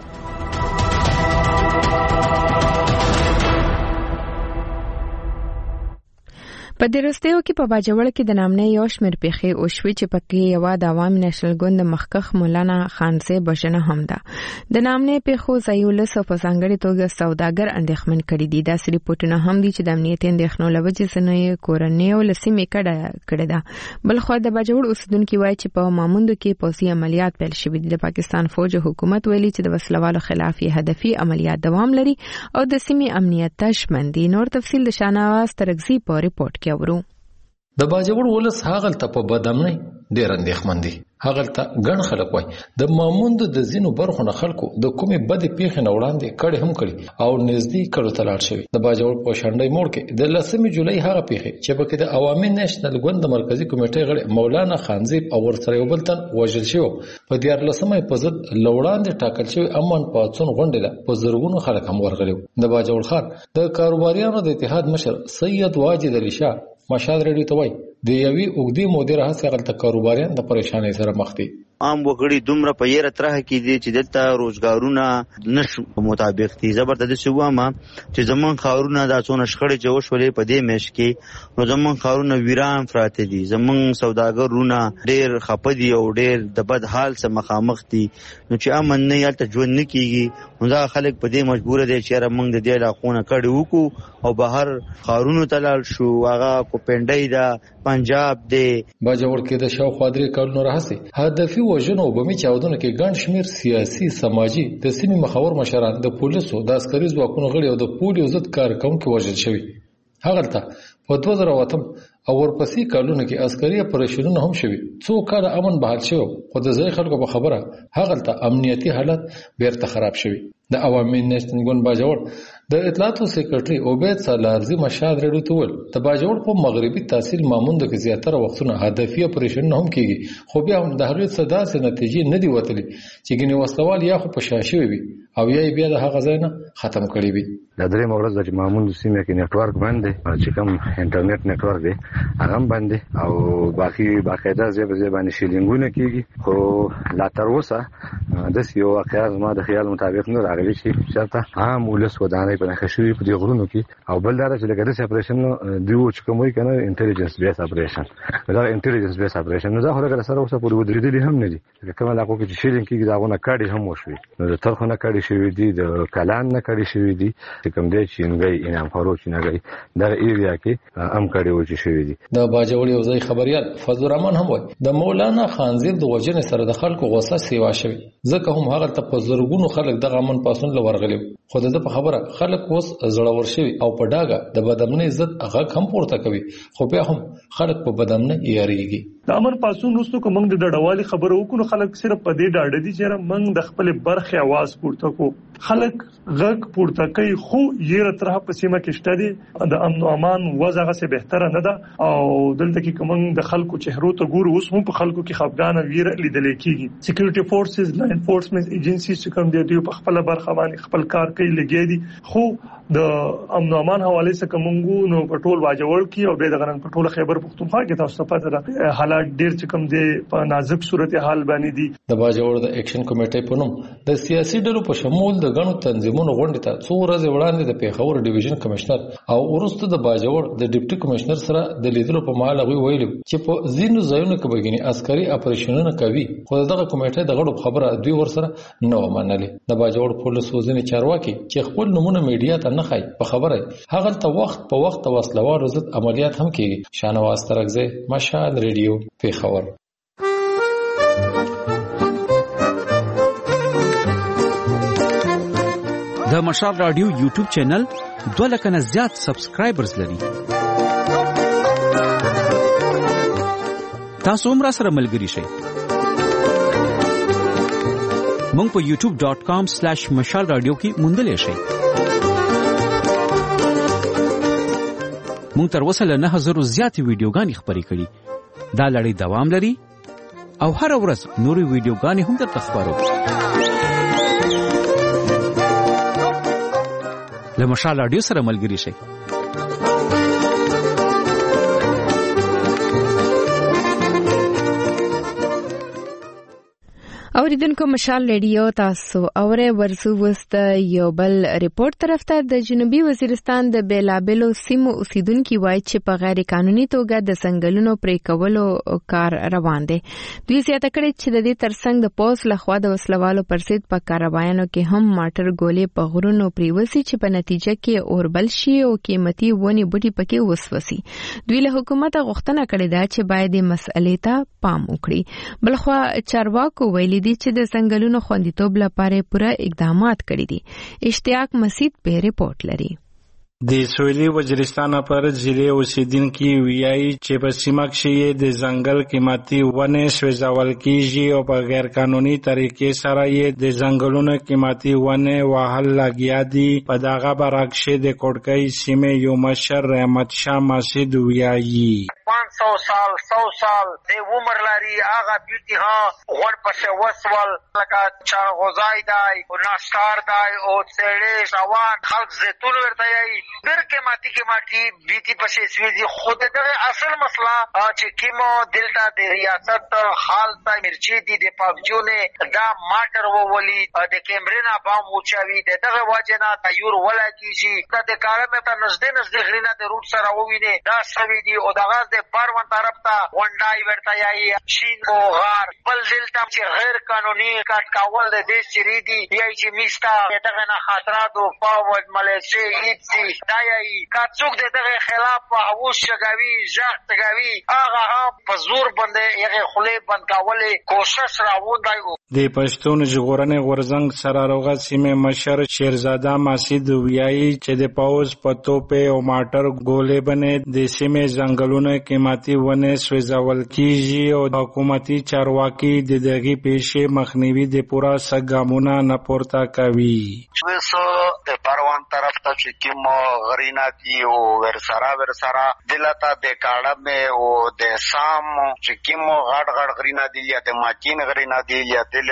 په دې وروستیو کې په باجوړ کې د نامنې یو شمېر پیښې وشوې چې پکې یوه د عوامي نېشنل ګوند مخکښ مولانا خانزی بشنه هم ده. د نامنې پیښو ځایي ولس په ځانګړې توګه سوداګر اندېښمن کړي دي. داسې ریپورټونه هم دي چې د امنیتي اندېښنو له وجې ځینې کورنیو له سیمې کډه کړې ده. بلخوا د باجوړ اوسېدونکي وایي چې په ماموندو کې پوځي عملیات پیل شوي دي. د پاکستان فوج حکومت ویلي چې د وسلوالو خلاف یې هدفي عملیات دوام لري او د سیمې امنیت ته ژمن دي. نور تفصیل د شانواز ترغزي په ریپورت کې اورو. د باجوړ ولس هاغلته په بدامنۍ ډېر اندېښمن دي. هغه ته ګڼ خلک وای د ماموند د زینو برخو نه خلکو د کومې بدې پیښې نه وړاندې کړي هم کړي او نږدې کړو ته لاړ شوي. د باجوړ په شنډۍ موړ کې د لسمې جولای هغه پیښې چې پکې د عوامي نېشنل ګوند د مرکزي کمیټې غړي مولانا خانزیب او ورسره یو بل تن وژل شوي. په دیارلسمه په ضد له وړاندې ټاکل شوي امن پاڅون غونډې له په زرګونو خلک هم ورغلي. د باجوړ ښار د کاروباریانو د اتحاد مشر سید واجد علي شاه مشال ریډیو ته وایي د یوې اوږدې مودې راهیسې هغلته کاروباریان د پریشانۍ سره مخ دي. عام وګړي دومره په یره ترخه کې دي چې دلته روزګارونه نشو مطابق دي. زبر د دې وامه چې زمون خاورونه د څونه شخړې چې وشولې په دې مېش کې نو زمون خاورونه ویران فراته دي. زمون سوداګرونه ډېر خپه دي او ډېر د بد حال سره مخامخ دي. نو چې امن نه یالته ژوند نه کیږي نو دا خلک په دې مجبور دي چې را موږ د دې علاقونه کړي وکړو او بهر خاورونو تلل شو. هغه کو پندای دا پنجاب دی. باجوړ کې د شاوخوا درې کلونو راهیسې هدفي وژنو او بمي چاودنو کې ګڼ شمېر سیاسي سماجي د سیمې مخور مشران د پولیسو د عسکري ځواکونو غړي او د پولیو ضد کارکونکو وژل شوي. هغلته په دوه زره اتم او ورپسې کلونو کې عسکري اپریشنونه هم شوي. څو کاله امن بحال شوی خو د ځای خلکو په خبره هغلته امنیتي حالت بیرته خراب شوی. د عوامي نېشنل ګوند باجوړ د اطلاعاتو سیکرټري عبید سالارزي مشاد ریډیو ته وویل د باجوړ په مغربي تحصیل ماموند کې زیاتره وختونه هدفي اپریشنونه هم کیږي خو بیا هم د هغې څه داسې نتیجې نه دي وتلي چې ګینې وسلوال یا خو په شا شوي وي او یا بیا د هغه ځای نه ختم کړي وي. د درې مورز د ماموند سیمه کې نتورک بند دی چې کوم انټرنیټ نتورک دی هغه هم بند دی او باقي باقاعده ځای په ځای باندې شیلینګونه کیږي خو لا تر اوسه د یو واقعیا زما د خیال مطابق نه راغلی چې چېرته عام ولس ودانۍ په نښه شوي په دې غرونو کې او بل دا چې لکه داسې اپریشن دوی چې کوم وایي که نه انټلیجنس بیس اپریشن دا انټلیجنس بیس اپریشن نو دا خو لکه سره اوسه پورې ودرېدلي هم نه دي. لکه کوم علاقو کې چې شیلینګ کېږي د هغو نه کاډې هم وشوي نو د ترخو نه کاډې شوي دي د کلان نه کاډې شوي دي چې کوم دی چینګۍ انعام خورو چینګۍ دغه ایریا کې هم کاډې وچې شوي دي. د باجوړ یو ځای خبریال فضل الرحمن هم وایي د مولانا خانزیب د وژنې سره د خلکو غوسه سیوا شوي ځکه هم هغلته په زرګونو خلک دغه امن پاڅون له ورغلي خو د ده په خبره خلک اوس زړور شوي او په ډاګه د بدامنۍ ضد غږ هم پورته کوي خو بیا هم خلک په بدامنۍ یاریږي. د امن پاڅون وروسته که موږ د ډډوالي خبره وکړو خلک صرف په دې ډاډه دي چې موږ د خپلې برخې اواز پورته کړو. خلک غږ پورته کوي خو یره ترها په سیمه کې شته دي د امن او امان وضع هغسې بهتره نه ده او دلته کې که موږ د خلکو چهرو ته ګورو اوس هم په خلکو کې خفګان او ویره لیدلی کېږي. سیکیورټي فورسز لا انفورسمنټ ایجنسیز چې کوم دي دوی په خپله برخه باندې خپل کار کوي لګیا دي خو د امن او امان حواله څخه موږ نو په ټول باجوړ کې او به د غرن په ټول خیبر پختونخوا کې تاسو ته پته ده حالات ډېر چې کوم دي په نازک صورتحال باندې دي. د باجوړ د اکشن کمیټې په نوم د سیاسي ډلو په شمول د غنو تنظیمونو غونډې ته څو ورځې وړاندې د پیښور ډیویژن کمشنر او وروسته د باجوړ د ډیپټي کمشنر سره د لیدلو په مهال هغوی ویلي چې په ځینو ځایونو کې بګینی عسکري اپریشنونه کوي خو دغه کمیټې د غړو خبره دوی ورسره نه ومنلې. د باجوړ پولیس وزنی چارواکي چې خپل نمونه میډیا ته نه خای په خبره هغه ته وخت په وخت وسلوالو ضد عملیات هم کیږي. شانواز ترغزه مشال ریډیو پیښور. د مشال رادیو یوټیوب چینل دوه لک نه زیات سبسکرایبرز لري. تاسو هم را سره ملګري شئ. مونږ په یوټیوب ډاٹ کام سلیش مشال رادیو کې موندلی شئ. مونږ تر اوسه له نه زرو زیاتې ویډیوګانې خپرې کړي. دا لړۍ دوام لري او هر ورځ نورې ویډیوګانې هم درته خپرو. له مشال رادیو سره ملګري شئ. اوریدونکو مشال ریډیو تاسو اوره ورسو وست یو بل ریپورت طرف ته د جنوبي وزیرستان د بیلابلو سیمو اوسیدونکو وایي چې په غیر قانوني توګه د څنګهلونو پرې کولو کار روان دی. دوی زیاته کړې چې د دې ترڅنګ د پولیس لخوا د وسلوالو پرسید په کاروایانو کې هم ماټر ګولې په غرونو پریوسي چې په نتیجه کې اوربل شي او قیمتي ونی بوټي پکې وسوسي. دوی له حکومت غوښتنه کړې ده چې باید د مسئلې ته پام وکړي. بلخوا چارواکو ویلي دي چې د څنګهلونو خوندیتوب لپاره پوره اقدامات کړي دي. اشتیاق مسید په ریپورت لري. د سویلي وزیرستان پر ضلع اوسیدونکي ویایي چې په سیمه کې د ځنګل قیمتي ونې سوځول کیږي او په غیر قانوني طریقې سره یې د ځنګلونو قیمتي ونې وهل لګیا دي. په دغه برعکس د کوټکۍ سیمې یو مشر رحمت شاه مسعود ویایي پانچ سو سال سو سال د عمر لري هغه بیوتی ها غوړ پسې وسول لکه چاغوزای دی او ناشتار دی او سړې شوان خلق زیتون ورته یي ډېر قیمتي قیمتي بیوتی پسې سویزي خود دغه اصل مسله چې کیمو دلته د ریاست حال ته مرچي دي د پابجونه دا ماټر وولي د کیمرنا بام وچاوي دغه واجنه تیور ولا کیږي د کارمه ته نږدې نږدې غرینه د روټ سره ووینه دا سوي دي او دغه د پروان طرف ته وندای ورته یي شین او غار بل دلته چې غیر قانوني کټ کاول د دې سری دي یي چې میستا دغه نه خاطرات او پاوډ ملیشي ایپسي دا یي کڅوک دغه خلاف په هوښ شګوي ځخ تګوي هغه هم په زور باندې یغه خله بند کولې کوشش راوندای. د پښتون ژغورنې غورځنګ سره روغه سیمه مشر شیرزاده مسعود ویایي چې د پاوز په توپه او ماټر ګولې باندې د سیمه ځنګلونو قیمتي ونې سوځول کیږي او حکومتي چارواکي د دغه پیښې مخنیوي د پورا سګامونه نه پورته کوي. وسو د پروان طرف ته چې کوم غرینا دي او ورسره ورسره دلته د کاړه مې او د سام چې کوم غړ غړ غرینا دي یا د ماکین غرینا دي یا د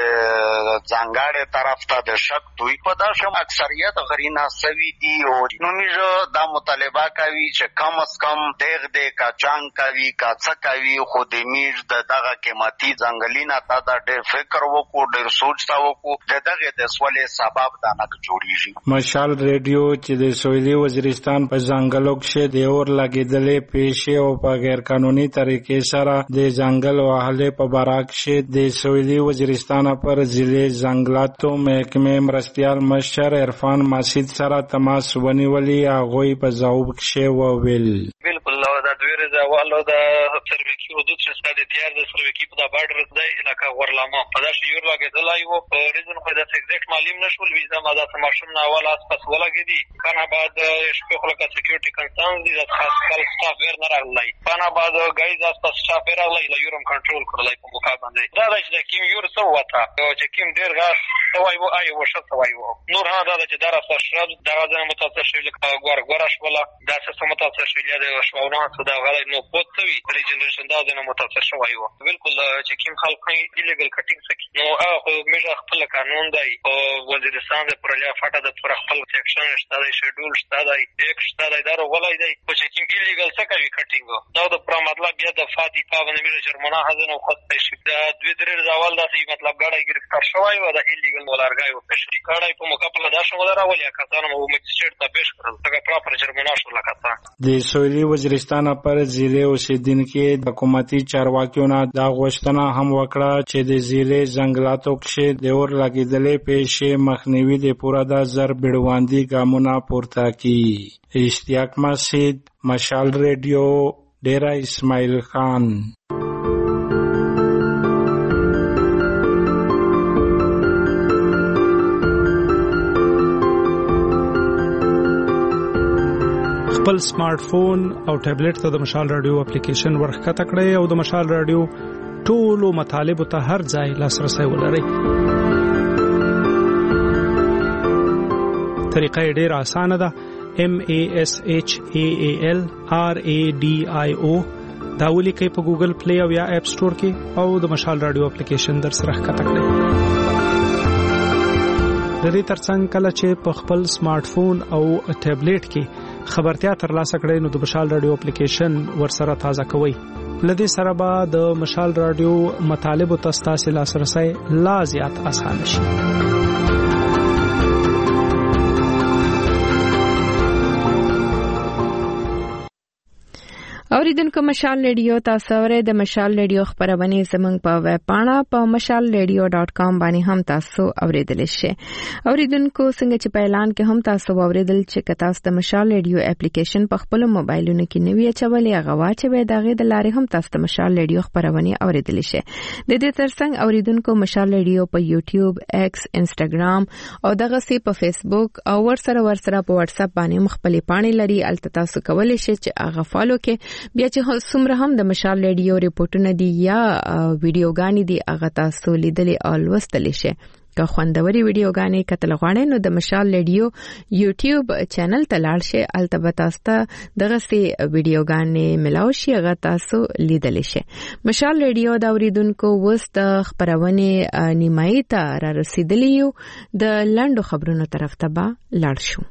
ځنګاړې طرف ته د شک دوی په داسې اکثریت غرینا سوي دي او نو موږ دا مطالبه کوي چې کم از کم دغه د کاچان کوي کاڅه کوي خو د میز د دغه قیمتي ځنګلینا ته دا ډېر فکر وکړو ډېر سوچ تا وکړو دغه د سوالې سبب دا نه جوړیږي. مشال ریډیو چې د سویلي وزیرستان په ځنګلو کې د اور لګیدلې پیښې او په غیر قانوني طریقې سره د ځنګل وهلې په برعکس د سویلي وزیرستان پر ضلع ځنګلاتو محکمې مرستیال مشر عرفان مسعود سره تماس ونیولې هغوی په ځواب کې وویل بالکل دا دوی رضاوالو د سرویکی حدود چې ستاسو تیار د سرویکی په بارډر د علاقې ورلامه په داسې یو لګیدلای وو په ریزن خو د ایگزیکټ معلوم نشول ویزا ماده سماشم نه اول اس پس ولګیدي کنه بعد شپه خلک سکیورټي کنسرن دي د خاص کل سټاف ور نه راغلی کنه بعد گایز اس پس سټاف ور راغلی لا یورم کنټرول کړلای په موقع باندې دا چې کیم یور څو وتا چې کیم ډیر غاښ سوای وو آی وو شت سوای وو نور ها دا چې دار اثر شرب دا غزنه متاثر شوی لکه ګور ګورش ولا دا څه متاثر شوی د شوونه څه دا غلای نو پوتوي ریجنریشن دا د متاثر شوی وو بالکل چې کیم خلک ایلیګل کټینګ سکی نو هغه میجا خپل قانون دی او وزیرستان د پرلیا فاټه د پر خپل سیکشن شته دی شیډول شته دی یک شته دی دا ولای دی چې کیم ایلیګل څه کوي کټینګ نو د پر مطلب بیا د فاتی پاونه میجا جرمانه حزن او خط شي دا دوی درې ځوال دا چې مطلب غاړه گرفتار شوی و د ایلیګل ولارګای او پښې کړای په مقابله دا شو راولیا کسانو مو مجسټر ته پیش کړل څنګه پراپر جرمانه شو لکه د سویلي وزیرستان پر ضلع اوسیدونکو د حکومتي چارواکیونو دا غوښتنه هم وکړه چې د ضلع ځنګلاتو کې د اور لګیدلې پیښې مخنیوي د پوره د زر بیړواندي ګامونه پورته کړي. اشتیاق مسعود مشال ریډیو ډیرا اسماعیل خان. خپل سمارټ فون او ټابلیټ ته د مشال رادیو اپلیکیشن ورخته کړئ او د مشال رادیو ټولو مطالبه ته هر ځای لاسرسي ولرئ. طریقه ډیره اسانه ده. M A S H A A L R A D I O دا ولیکئ په ګوګل پلی او یا اپ سٹور کې او د مشال رادیو اپلیکیشن در سره ښکته کړئ. د دې ترڅنګ کله چې په خپل سمارټ فون او ټابلیټ کې خبرتیا ترلاسه کړئ نو د مشال رادیو اپلیکیشن ورسره تازه کوئ. لدې سره به د مشال رادیو مطالب او تاسو لاسرسي لا زیات اسانه شي. اوریدونکو مشال ریډیو تاسو اورئ د مشال ریډیو خبرونه زموږ په ویب پاڼه په مشال ریډیو ډاٹ کام باندې هم تاسو اوریدلی شئ. اوریدونکو څنګه چې په اعلان کې هم تاسو اوریدل چې تاسو د مشال ریډیو اپلیکیشن په خپل موبایلونو کې نوی چولې هغه واچوي دغه د لارې هم تاسو د مشال ریډیو خبرونه اوریدلی شئ. د دې ترڅنګ اوریدونکو مشال ریډیو په یوټیوب، ایکس، انسټاګرام او دغه سي په فیسبوک او ورسره ورسره په واتس اپ باندې مختلفې پاڼې لري. البته تاسو کولی شئ چې هغه فالو کړئ. بیا چې څومره هم د مشال ریډیو ریپورتونه دي یا ویډیوګانې دي هغه تاسو لیدلې او لوستلی شئ. که خوندوري ویډیوګانې کتل غواړئ نو د مشال ریډیو یوټیوب چینل ته لاړ شئ. البته تاسو ته دغه سي ویډیوګانې ملاو شي هغه تاسو لیدلی شئ. مشال ریډیو د اوریدونکو وس د خبرونه نیمایي ته را رسیدلی یو. د لنډو خبرونو طرف ته به لاړ شو.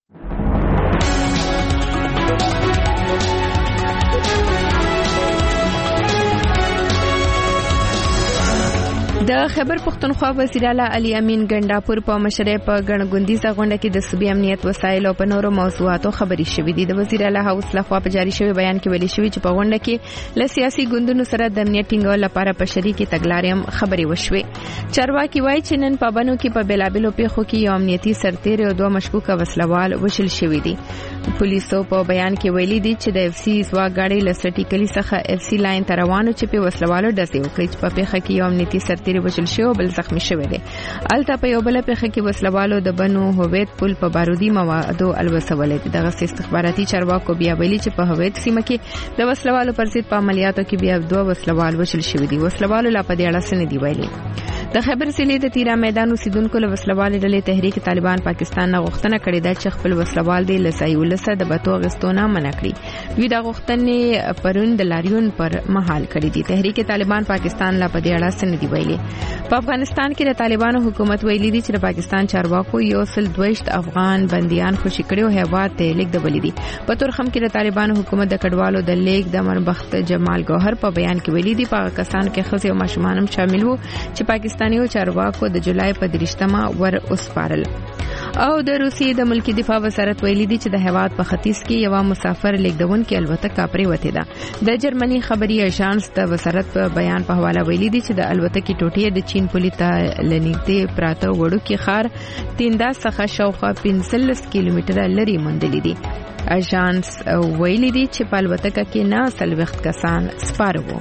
د خیبر پختونخوا وزیر اعلی علي امین ګنډاپور په مشرۍ په ګڼګوندیزه غونډه کې د صوبې امنیت وسایل او په نورو موضوعاتو خبرې شوې دي. د وزیر اعلی هاوس لخوا په جاري شوی بیان کې ویلي شوی چې په غونډه کې له سیاسي ګوندونو سره د امنیت ټینګولو لپاره په شریکي تګلارې هم خبرې وشوې. چارواکي وایي چې نن په بنو کې په بیلابلو پیښو کې یو امنیتي سرتېری او دوه مشکوکه وسلوال وشل شوي دي. پولیسو په بیان کې ویلي دي چې د اف سی ځواک غاړي لسټي کلی څخه اف سی لاین ته روانو چې په وسلوالو ډزې وکړي چې په پیښه کې یو امنیتي سرتېری وشل شوی او بل زخمی شوی دی. البته په یو بل پیښه کې وسلوالو د بنو هویت پل په بارودي موادو الوسولې دي. دغه استخباراتي چارواکو بیا ویلي چې په هویت سیمه کې د وسلوالو پر ضد په عملیاتو کې بیا دوه وسلوال وشل شوی دي. وسلوالو لا په دې اړه څه نه دی ویلي. د خیبر ضلع د تیرا میدان اوسیدونکو له وسلوال ډلې تحریک طالبان پاکستان نه غوښتنه کړې ده چې خپل وسلوال دی لسای ولسه د بتو غستونه منع کړي. دوی دا غوښتنې پرون د لاریون پر مهال کړې دي. تحریک طالبان پاکستان لا په دې اړه څه نه دی ویلي. په افغانستان کې د طالبانو حکومت ویلي دي چې د پاکستان چارواکو یو سل دویشت افغان بنديان خوشي کړي او هیواد ته لیک د ولیدي. په تورخم کې د طالبانو حکومت د کډوالو د لیک د مربخت جمال گوهر په بیان کې ویلي دي په کسان کې خزي او ماشومان هم شامل وو چې پاکستانیو چارواکو د جولای په درشتمه ور اوسپارل. او د روسیې د ملکی دفاع وزارت ویلي دي چې د هیواد په ختیځ کې یو مسافر لیکدون کې الوتکه پرې وته ده. د جرمني خبري ایجانس د وزارت په بیان په حواله ویلي دي چې د الوتکې ټوټې د چین پولي ته لنیږدې پراته وړو کې خار تیندا څخه شاوخوا پنځلس کیلومتره لري موندلې دي. ایجانس ویلي دي چې په الوتکه کې نه سلوخت کسان سپاره وو.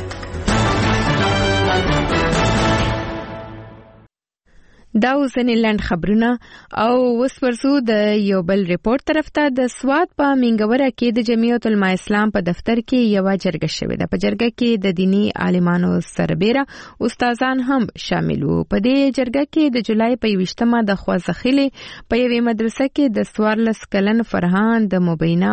دا اوسنی لند خبرونه او وسپرسو د یو بل ریپورت طرف ته. د سواد په منګوره کې د جمعیت العلماء اسلام په دفتر کې یو جرګه شوې ده. په جرګه کې د دینی عالمانو سربېره استادان هم شامل وو. په دې جرګه کې د جولای په یوشتمه د خوازخیلې په یوې مدرسه کې د سوارلس کلن فرهان د مبینه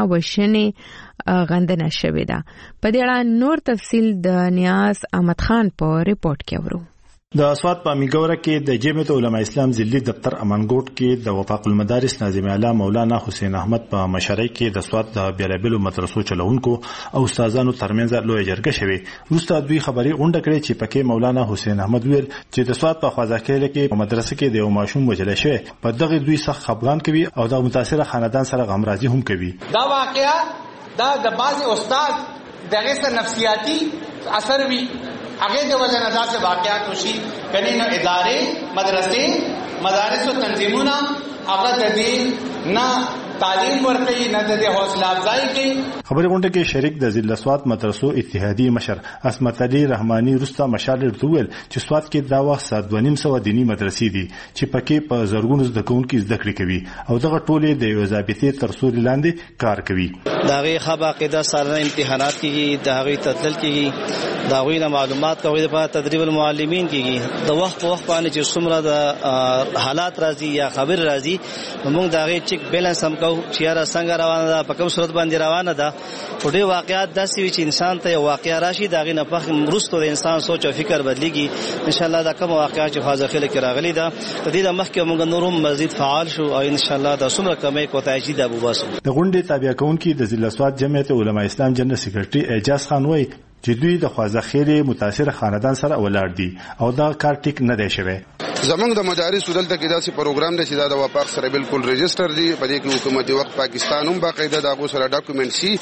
وشنې غندنه شوې ده. په دې اړه نور تفصیل د نیاز احمد خان په ریپورت کې اورو. د سواد په میګوره کې د جمعیت العلماء اسلام ضلعي دفتر امنګوټ کې د وفاق المدارس ناظم اعلی مولانا حسین احمد په مشرۍ کې د سواد د بیلابلو مدرسو چلوونکو او استادانو ترمنځ لوی جرګه شوې. وروسته دوی خبري غونډه کړې چې پکې مولانا حسین احمد ویل چې د سواد په خوازاکېله کې په مدرسه کې د یو ماشوم وجل شوی. په دغه دوی سخت خپګان کوي او د متاثره خاندان سره غمرازي هم کوي. دا واقعا دا د بعض استاد دغه سره نفسیاتی اثر وی هغه د وجه نه داسې واقعات وشي کني نو ادارې مدرسې مدارس او تنظیمونه هغه د دې نه تعلیم ورکړي نه د حوصله افزایی کوي. خبري غونډه کې شریک د ضلع سواد مدرسو اتحادیه مشر اسمت علي رحماني رستا مشال ورتول چې سواد کې دا وخت سات ونیم سو دینی مدرسې دي چې پکې په زرګونو زده کوونکي زده کړې کوي او دغه ټولې د یو ضابطې تر سوري لاندې کار کوي. داغه خبره قاعده سالانه امتحانات کیږي، داغه تدلل کیږي، داغه معلومات کوي په تدریب المعلمین کیږي. د وخت په وخت باندې چې څومره د حالات راځي یا خبر راځي موږ داغه چیک بیلانس هم کوو چې را څنګه روانه ده، په کوم صورت باندې روانه ده. په دې واقعیت داسې وي چې انسان ته یو واقعیا راشي داغه نه په مرستو د انسان سوچ او فکر بدليږي. ان شاء الله دا کوم واقعیا چې فازخله کې راغلي ده د دې د مخکې موږ نورم مزید فعال شو او ان شاء الله دا څومره کمې کوتای شي د ابو باسو. د غونډې تابع کونکي د ضلع سواد جمعیت علماء اسلام جنرال سیکریټري اعجاز خان وایي چې دوی د خوازخیلې متاثر خاندان سره ولاړ دي او دا کار ټیک نه دی شوی. زمونږ د مدارس دلته کې داسې پروګرام دی چې دا د وفاق سره بالکل ريجستر دی. په دې کې حکومت وخت پاکستان هم باقاعده دا غو سره ډاکومېنټ شي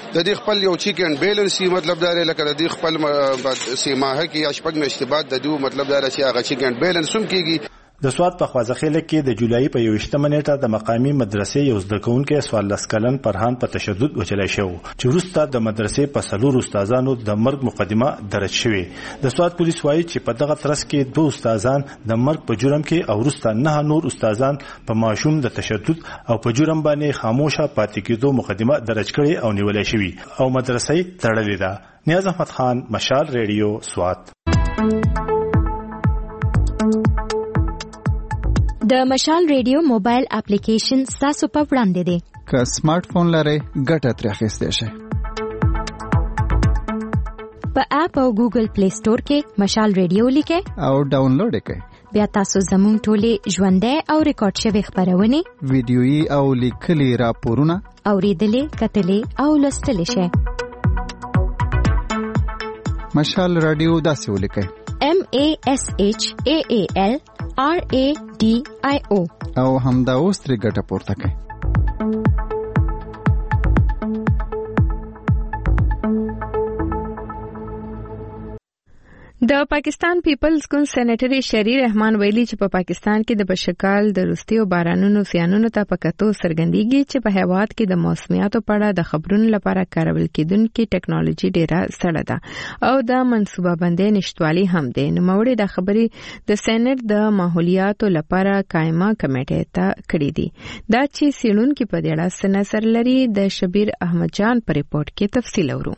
د دې خپل یو چیک اینڈ بیلنس مطلب دا لکه د دې خپل سیمه کې یا شپږ میاشتې بعد د دوه مطلب دا چې هغه چیک اینڈ بیلنس هم کیږي. د سواد په خوازخیله کې د جولای په یوویشتمه نیټه د مقامی مدرسې یو زده کوونکی څوارلس کلن فرحان په تشدد وچلای شو چې وروسته د مدرسې په څلور استادانو د مرګ مقدمه درج شوې. د سواد پولیس وایي چې په دغه ترڅ کې دوه استادان د مرګ په جرم کې او وروسته نه نور استادان په ماشوم د تشدد او په جرم باندې خاموشه پاتې کېدو مقدمه درج کړي او نیولای شوی او مدرسې تړلې ده. نیاز احمد خان، مشال ریډیو، سواد. د مشال ریډیو موبایل اپلیکیشن تاسو په وړاندې دی. که سمارټ فون لرئ ګټه ترې اخیستی شئ. په اپ او ګوګل پلی سٹور کې مشال ریډیو لیکئ او ډاونلوډ یې کړئ. بیا تاسو زموږ ټولې ژوندۍ او ریکارډ شوې خپرونې، ویډیويي او لیکلي راپورونه اورېدلې، کتلې او لوستلې شئ. مشال رادیو داسې ولیکئ: M A S H A A L R A D I O او همدا اوس ترې ګټه پورته کړئ. د پاکستان پیپلز ګوند سېنیټر شری رحمان ویلي چې په پا پاکستان کې د بشکال د روستیو بارانونو زیانونو ته په کتو څرګندېږي چې په هیواد کې د موسمیاتو په اړه د خبرونو لپاره کارول کېدونکې ټیکنالوژي ډېره سړه ده او د منصوبه بندۍ نشتوالي هم دی. نوموړي د خبرې د سېنیټ د ماحولیاتو لپاره قائمه کمیټې ته کړې دي. دا چې څېړونکي په دې اړه څه نظر لري، د شبیر احمد جان په ریپورت کې تفصیل اورو.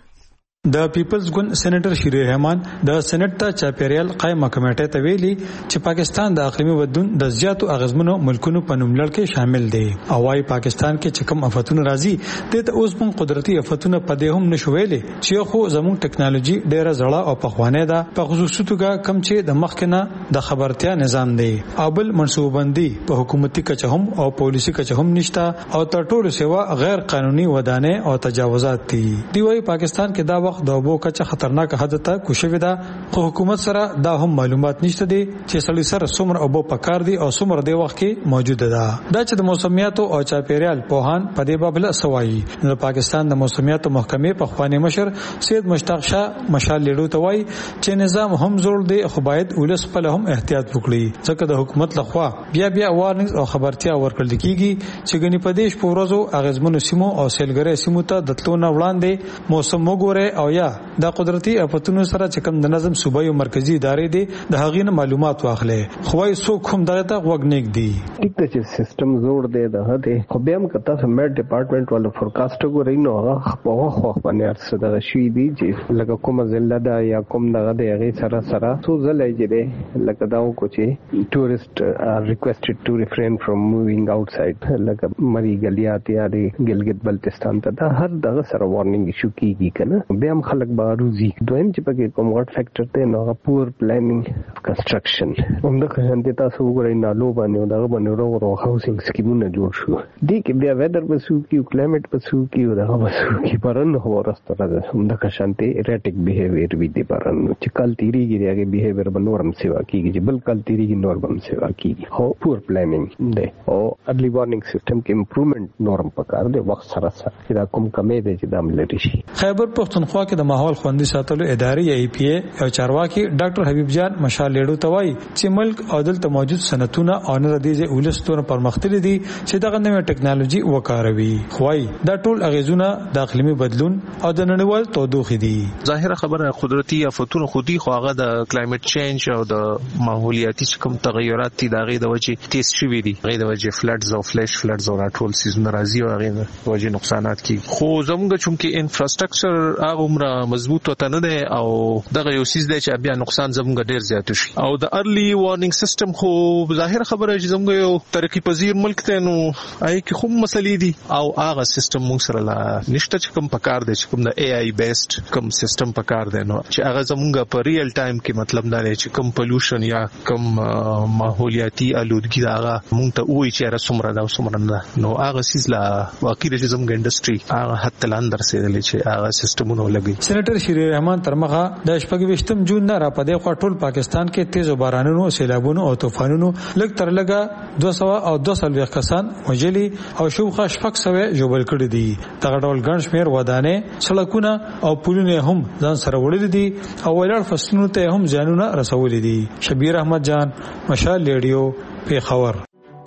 د پیپلز ګوند سېنیټر شری رحمان د سېنیټ ته چاپیریال قائمه کمیټې ته ویلي چې پاکستان د اقلیمي بدلون د زیاتو اغیزمنو ملکونو په نوملړ کې شامل دی او وايي پاکستان کې چې کوم آفتونه راځي د اوس مون قدرتي آفتونه په دې هم نشو ویلي چې خو زموږ ټکنالوژي ډیره زړه او پخوانه ده، په خصوصي توګه کم چې د مخکنه د خبرتیا نظام دی او بل منصوبه بندي په حکومتي کچه هم او پالیسي کچه هم نشته او تر ټولو سوا غیر قانوني ودانې او تجاوزات دي. دی وايي پاکستان کې دا د اوبو کچه خطرناک حد ته کوشوي ده، خو حکومت سره دا هم معلومات نشته دي چې سړي سره څومره اوبو پکار دي او څومره د وخت کې موجوده ده. دا چې د موسمیاتو او چاپیریال پوهان په دې باب له سوایي د پاکستان د موسمیاتو محکمې په خواني مشر سید مشتاق شاه مشال لیډو ته وایي چې نظام هم زوړ دی، خو باید ولس په لهم احتیاط وکړي ځکه د حکومت لخوا بیا بیا وارننګز او خبرتیا ورکړل کیږي چې غني پدیش په ورځو اغیزمنو سیمو او سیلګری سیمو ته د تلو نه وړاندې موسم وګوره او یا دا قدرتي افتونو سره چې کوم د نظم صوبایي او مرکزی ادارې دي د هغې نه معلومات واخلې، خو وايي څوک هم دغه ته وګنیک دي. ټیک ته چې سیستم زوړ دی دغه دی، خو بیا هم کته سمټ ډپارټمنټ والو فورکاست وګورئ نو هغه په وخت باندې ارڅ دغه شي دي چې لکه کومه ضلع ده یا کوم دغه دی هغې سره سره څو ځله یې دی لکه دا وکړو چې ټورست آر ریکویسټډ ټو ریفرین فرام مووینګ آوټساید لکه مری ګلیات یا د ګلګت بلتستان ته دا هر دغه سره وارننګ ایشو کیږي کنه. بیا هم خلک باروزی دویم چې پکې کوم غټ فیکٹر دی نو هغه پور پلانینګ کنسټرکشن هم د خنده تاسو وګورئ نالو باندې دغه باندې ورو ورو هاوسینګ سکیمونه جوړ شو دي کې بیا ویدر بسو کیو کلایمټ بسو کیو دغه بسو کی پرن هو راستره ده هم د شانتي ایریټیک بیهیویر وی دی پرن چې کال تیریږي دغه بیهیویر بنورم سیوا کیږي چې بل کال تیریږي نورم سیوا کیږي هو پور پلانینګ دی او ارلی وارننګ سیستم کې امپروومنت نورم پکار دی وخت سره سره دا کوم کمې دی چې دا ملي شي. خیبر پختونخوا کې د ماحول خوندي ساتلو ادارې ای پی ای او چارواکي ډاکټر حبیب جان مشال لیډو ته وایي چې ملک او دلته موجود صنعتونه او نه د دې ولستونه پرمختللي دي چې دغه نوې ټکنالوژي وکاروي، خو وايي دا ټول اغیزونه د اقلیمي بدلون او د نړیوال تودوخې دي. ظاهره خبره قدرتي آفتونو خودي خو هغه د کلایمټ چینج او د ماحولیاتي کوم تغیرات دي د غي د وجې تیز شوي دي، غي د وجې فلډز او فلیش فلډز او ټول سیزن راځي او غي د وجې نقصانات کی خو زموږ چونکه انفراستراکچر هغه عمره مضبوط وته نه دی او دغه یو سیز دی چې بیا نقصان زموږ ډیر زیات شي او د ارلی وارننګ سیستم خو ظاهر خبره چې زموږ یو ترقی پذیر ملک ته نو آی کی خو مسلې دي او هغه سیستم موږ سره لا نشته چې کوم پکار دی چې کوم د ای آی بیسډ کوم سیستم پکار دی نو چې هغه زموږ په ریل ټایم کې مطلب دا دی چې کوم پولوشن یا کوم ماحولیاتي آلودګي دا هغه موږ ته وایي چې را سمره دا سمره نه نو هغه سیز لا واقعي چې زموږ انډستری هغه حتی لاندر سي چې هغه سیستمونه لګي. سېنیټر شیر رحمان ترمغه د شپږ جون نه را پدې خوا ټول پاکستان کې تیز بارانونو، سیلابونو او طوفانونو لږ تر لږه دوه سوه او دوه سوه کسان وژلي او شوخه شپږ سوه ژوبل کړي دي. دغه ډول ګڼ شمېر ودانې، سړکونه او پلونه هم ځان سره وړلي دي او ولاړ فصلونو ته هم ځانونه رسولي دي. شبیر احمد جان، مشال ریډیو، پیښور.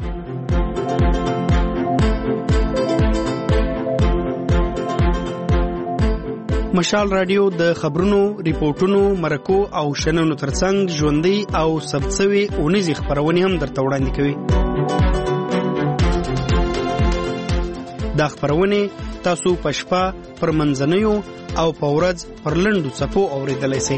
مشال رادیو د خبرونو، ریپورتونو، مرکو او شننو ترڅنګ ژوندۍ او ثبتسوي اونیزې خبرونه هم درته وړاندې کوي. دا خبرونه تاسو په شپه، پر منځنیو او په ورځ پر لنډو څپو اورېدلی سئ.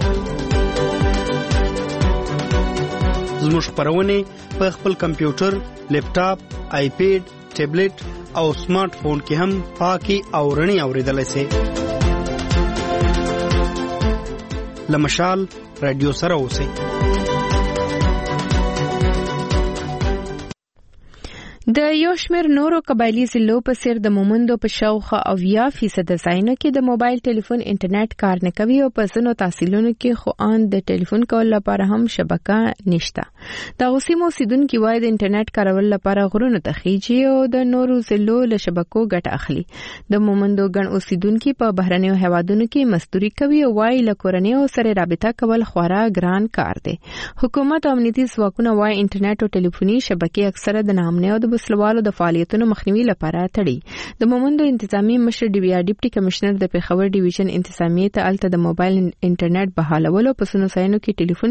زموږ خبرونه په خپل کمپیوټر، لیپټاپ، آیپیډ، ټابلیټ او سمارټ فون کې هم پاکي او رڼې اورېدلی سئ. لمشال رادیو سره اوسئ. د یو شمېر نورو قبایلي ضلعو په څېر د مومندو په شاوخوا اویا فیصده ځایونو کې د موبایل ټلیفون انټرنیټ کار نه کوي او په ځینو تحصیلونو کې خو ان د ټلیفون کول لپاره هم شبکه نشته. دغو سیمو اوسیدونکي وایي د انټرنیټ کارول لپاره غرونو ته خیجي او د نورو ضلعو له شبکو ګټه اخلي. د مومندو ګڼ اوسیدونکي په بهرنیو هیوادونو کې مزدوري کوي او وایي له کورنیو سره رابطه کول خورا ګران کار دی. حکومت او امنیتي ځواکونه وایي انټرنیټ او ټلیفوني شبکې اکثره د ناامنۍ او د وسلوالو د فعالیتونو مخنیوي لپاره تړي. د مومندو انتظامی مشر ډي بي آر ډیپټي کمشنر د پیښور ډیویژن انتظامیه ته الته د موبایل انټرنیټ بحالولو په سونو ساينو کې ټلیفون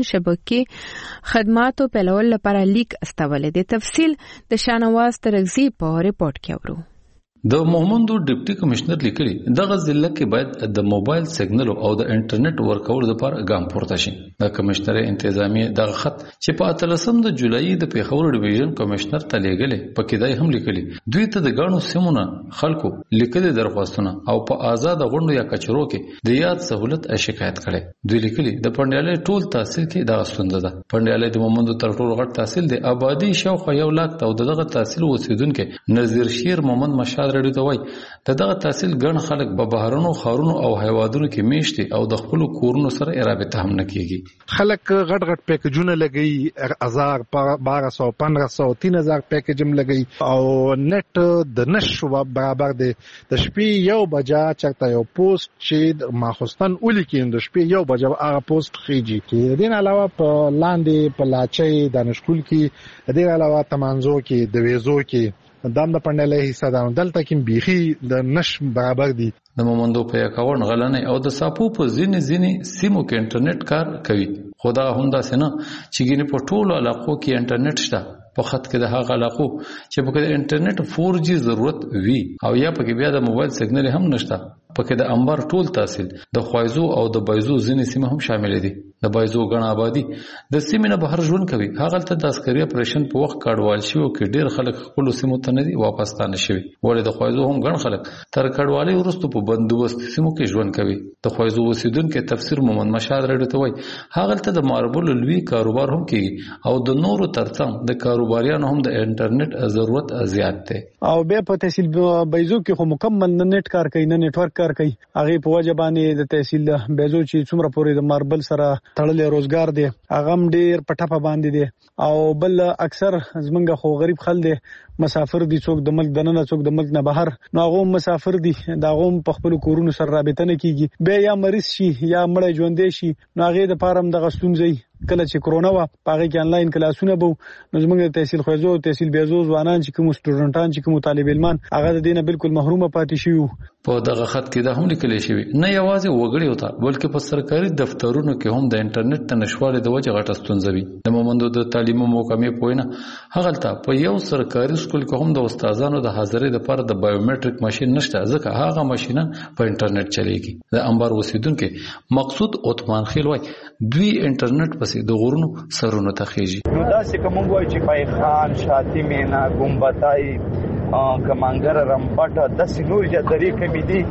شبکې خدماتو پیلول لپاره لیک استولې. د تفصیل د شانواز ترغزی په ریپورت کې اورو. د مومندو ډیپټي کمشنر لیکلي دغه ضلع کې باید د موبایل سیګنل او د انټرنیټ ورکول لپاره ګام پورته شي. د کمشنر انتظامیه دغه خط چې په اتلسم د جولای د پیښور ډیویژن کمشنر ته لیږلې پکې دای هم لیکلي دوی ته د غاڼو سیمونه خلکو لیکلي درخواستونه او په آزاد غونډو یا کچرو کې د یاد سہولت شکایت کړي. دوی لیکلي د پندیالي ټول تحصیل کې دا ستونزه ده. پندیالي د مومندو تر ټولو غټ تحصیل دی. آبادی شاوخوا یو لاک او دغه تحصیل اوسیدونکو نذیر شیر محمد مشال رډي ته وایي د دغه تحصیل ګڼ خلک په بهرونو خارونو او هیوادونو کې میشتي او د خپل کورونو سره رابطه هم نه کیږي. خلک غټ غټ پیکیجونه لګي هزار بارہ سو پندرہ سو تین هزار پیکیج هم لګي او نت د نشو برابر دی. د شپې یو بجا چرته یو پوسټ چې ماخستان اولی کې د شپې یو بجا هغه پوسټ خيږي. کې دین علاوه په لاندې په لاچي دانشکول کې د علاوه تمانزو کې د ویزو کې دام د پندلې حصہ ده دلته کې بيخي د نش برابر دي. د مومندو په یکاون غلنې او د ساپو په ځینې ځینې سیمو کې انټرنیټ کار کوي. خدا هم دا سينه چې ګینه په ټولو علاقو کې انټرنیټ شته. په خط کې د هغه علاقو چې په کې انټرنیټ فور جی ضرورت وي او یا په کې بیا د موبایل سیګنل هم نشته. پکې د انبار ټول تحصیل د خوایزو او د بایزو ځینې سیمه هم شامل دي. د بایزو غنا آبادی د سیمې نه بهر ژوند کوي. هغه ته د عسکري اپریشن په وخت کډوال شي او کې ډیر خلک خپل سیمو ته نه دي واپس تانه شوی. ولې د خوایزو هم غن خلک تر کډوالي ورستو په بندوبست سیمو کې ژوند کوي. د خوایزو اوسیدونکو تفسیر محمد مشاد رډي ته وایي هغه ته د ماربل لوی کاروبار هم کوي او د نورو ترڅنګ د کاروباریانو هم د انټرنیټ ضرورت زیات دی. او بیا په تحصیل بایزو کې خو مکمل نت کار کوي، نه نتورک کار کوي. هغه په وجه باندې د تحصیل بایزو چې څومره پورې د ماربل سره تړلې روزګار دی هغه هم ډیر پټه باندې دی. او بل اکثر زمونږ خو غریب خل دی، مسافر دي، څوک د ملک دننه څوک د ملک نه بهر، نو هغه مسافر دي، دا هم په خپل کورونو سره رابطه نه کیږي. بیا یا مریض شي یا مړ ژوندې شي نو هغه د پارم د غستونځي کله چې کرونا وا پاره کې انلاین کلاسونه بو نو زموږ تحصیل خوځو تحصیل بیزو ځوانان چې کوم سټوډنټان چې کوم طالب علمان هغه د دینه بالکل محرومه پاتې شي. په دغه خط کې دا هم لیکل شوی نه یوازې وګړي وتا بلکې په سرکاري دفترونو کې هم د انټرنیټ ته نشواله د وجه غټه ستونزه وي. د مومندو د تعلیم محکمې پوینه هغه ته په یو سرکاري سکول کې هم د استادانو د حاضرۍ لپاره د بایومټریک ماشين نشته، ځکه هغه ماشين په انټرنیټ چلیږي. د انبار وسیدونکو مقصود عثمان خیل وای دوی انټرنیټ پسې د غورونو سرونو ته خيږي. نو دا څه کوم وای چې پای خان شاتی مینا ګمبتای کمانګر رمپټ د سینور یا طریقې مې دي